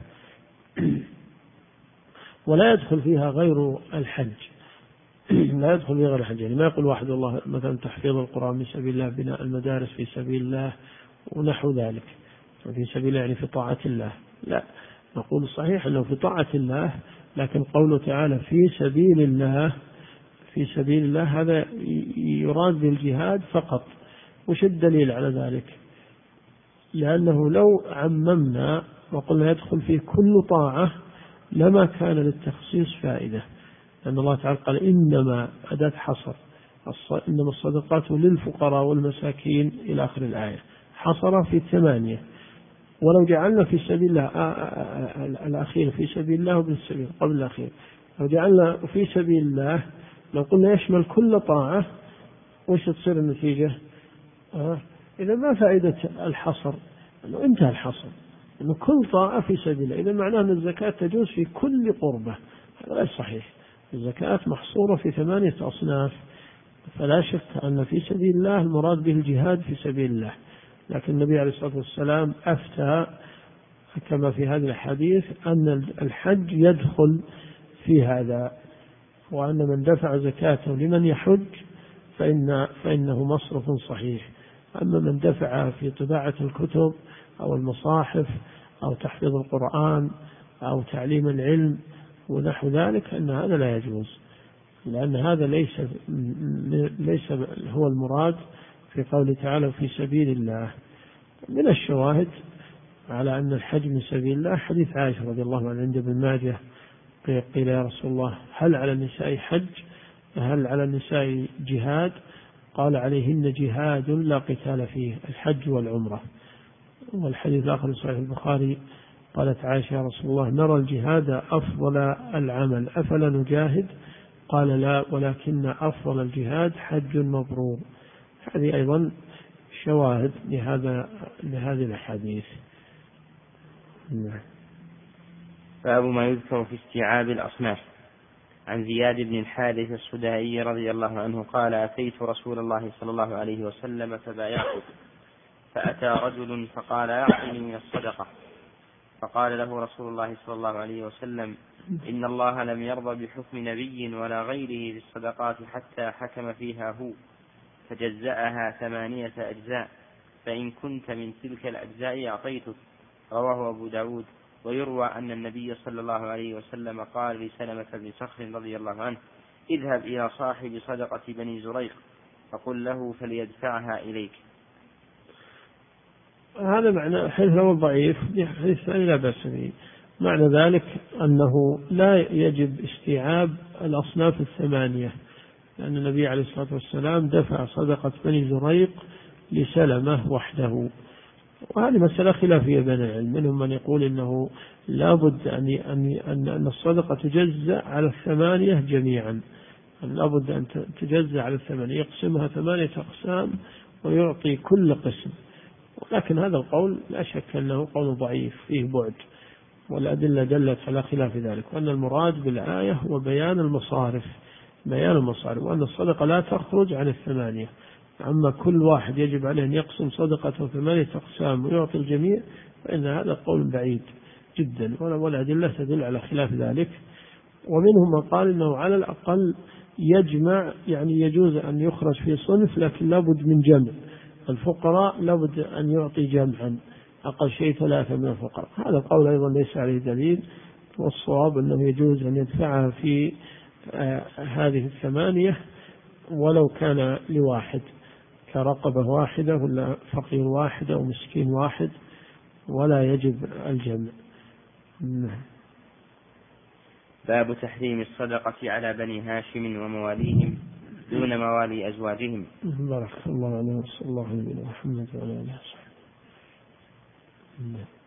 ولا يدخل فيها غير الحج، لا يدخل فيها غير الحج. يعني ما يقول واحد والله مثلا تحفيظ القرآن من سبيل الله، بناء المدارس في سبيل الله ونحو ذلك، في سبيل الله يعني في طاعة الله، لا، نقول الصحيح أنه في طاعة الله، لكن قوله تعالى في سبيل الله، في سبيل الله هذا يراد بالجهاد فقط. وش الدليل على ذلك؟ لأنه لو عممنا وقلنا يدخل في كل طاعة لما كان للتخصيص فائدة، لأن الله تعالى قال إنما أداة حصر، إنما الصدقات للفقراء والمساكين إلى آخر الآية، حصر في 8. ولو جعلنا في سبيل الله الأخير في سبيل الله وابن السبيل قبل الأخير، لو جعلنا في سبيل الله لو قلنا يشمل كل طاعة، وش تصير النتيجة؟ إذا ما فائدة الحصر؟ أنه انتهى الحصر، أنه كل طاعة في سبيل الله، إذا معناه أن الزكاة تجوز في كل قربة، هذا غير صحيح. الزكاة محصورة في 8 أصناف، فلا شك أن في سبيل الله المراد به الجهاد في سبيل الله، لكن النبي عليه الصلاة والسلام أفتى كما في هذا الحديث أن الحج يدخل في هذا، وأن من دفع زكاته لمن يحج فإنه مصرف صحيح. أما من دفع في طباعة الكتب أو المصاحف أو تحفيظ القرآن أو تعليم العلم ونحو ذلك أن هذا لا يجوز، لأن هذا ليس هو المراد في قوله تعالى في سبيل الله. من الشواهد على أن الحج من سبيل الله حديث عائشة رضي الله عنها عند ابن ماجه، قيل يا رسول الله هل على النساء حج؟ هل على النساء جهاد؟ قال عليهن جهاد لا قتال فيه، الحج والعمرة. والحديث الآخر صحيح البخاري قالت عائشة يا رسول الله نرى الجهاد أفضل العمل أفلا نجاهد؟ قال لا ولكن أفضل الجهاد حج مبرور. هذه أيضا شواهد لهذه الأحاديث. باب ما يذكر في استيعاب الأصناف. عن زياد بن الحارث السدائي رضي الله عنه قال أتيت رسول الله صلى الله عليه وسلم فبايعته، فأتى رجل فقال أعطني من الصدقة، فقال له رسول الله صلى الله عليه وسلم إن الله لم يرضى بحكم نبي ولا غيره بالصدقات حتى حكم فيها هو، فجزأها 8 أجزاء، فإن كنت من تلك الأجزاء أعطيتك. رواه أبو داود. ويروى أن النبي صلى الله عليه وسلم قال لسلمة بن صخر رضي الله عنه اذهب إلى صاحب صدقة بني زريق فقل له فليدفعها إليك. هذا معنى حديث ضعيف، حديث ثاني لا بأس به. معنى ذلك أنه لا يجب استيعاب الأصناف 8، لأن النبي عليه الصلاة والسلام دفع صدقة بني زريق لسلمة وحده، وهذه مسألة خلافية بين العلم. منهم من يقول إنه لا بد أن الصدقة تجزأ على 8 جميعا، لا بد أن تجزأ على 8، يقسمها 8 أقسام ويعطي كل قسم. ولكن هذا القول لا شك أنه قول ضعيف فيه بعد، والأدلة دلت على خلاف ذلك، وأن المراد بالآية هو بيان المصارف، وأن الصدقة لا تخرج عن 8. أما كل واحد يجب عليه أن يقسم صدقته 8 أقسام ويعطي الجميع، فإن هذا قول بعيد جدا، والأدلة تدل على خلاف ذلك. ومنهم من قال إنه على الأقل يجمع، يعني يجوز أن يخرج في صنف لكن لابد من جمع، الفقراء لابد أن يعطي جمعا أقل شيء 3 من الفقراء. هذا القول أيضا ليس عليه دليل، والصواب أنه يجوز أن يدفعها في هذه 8 ولو كان لواحد، كرقبة واحدة ولا فقير واحد أو مسكين واحد، ولا يجب الجمع. باب تحريم الصدقة على بني هاشم ومواليهم دون موالي أزواجهم. بارك الله عليه وصلى الله عليه وسلم وعلى آله وصحبه.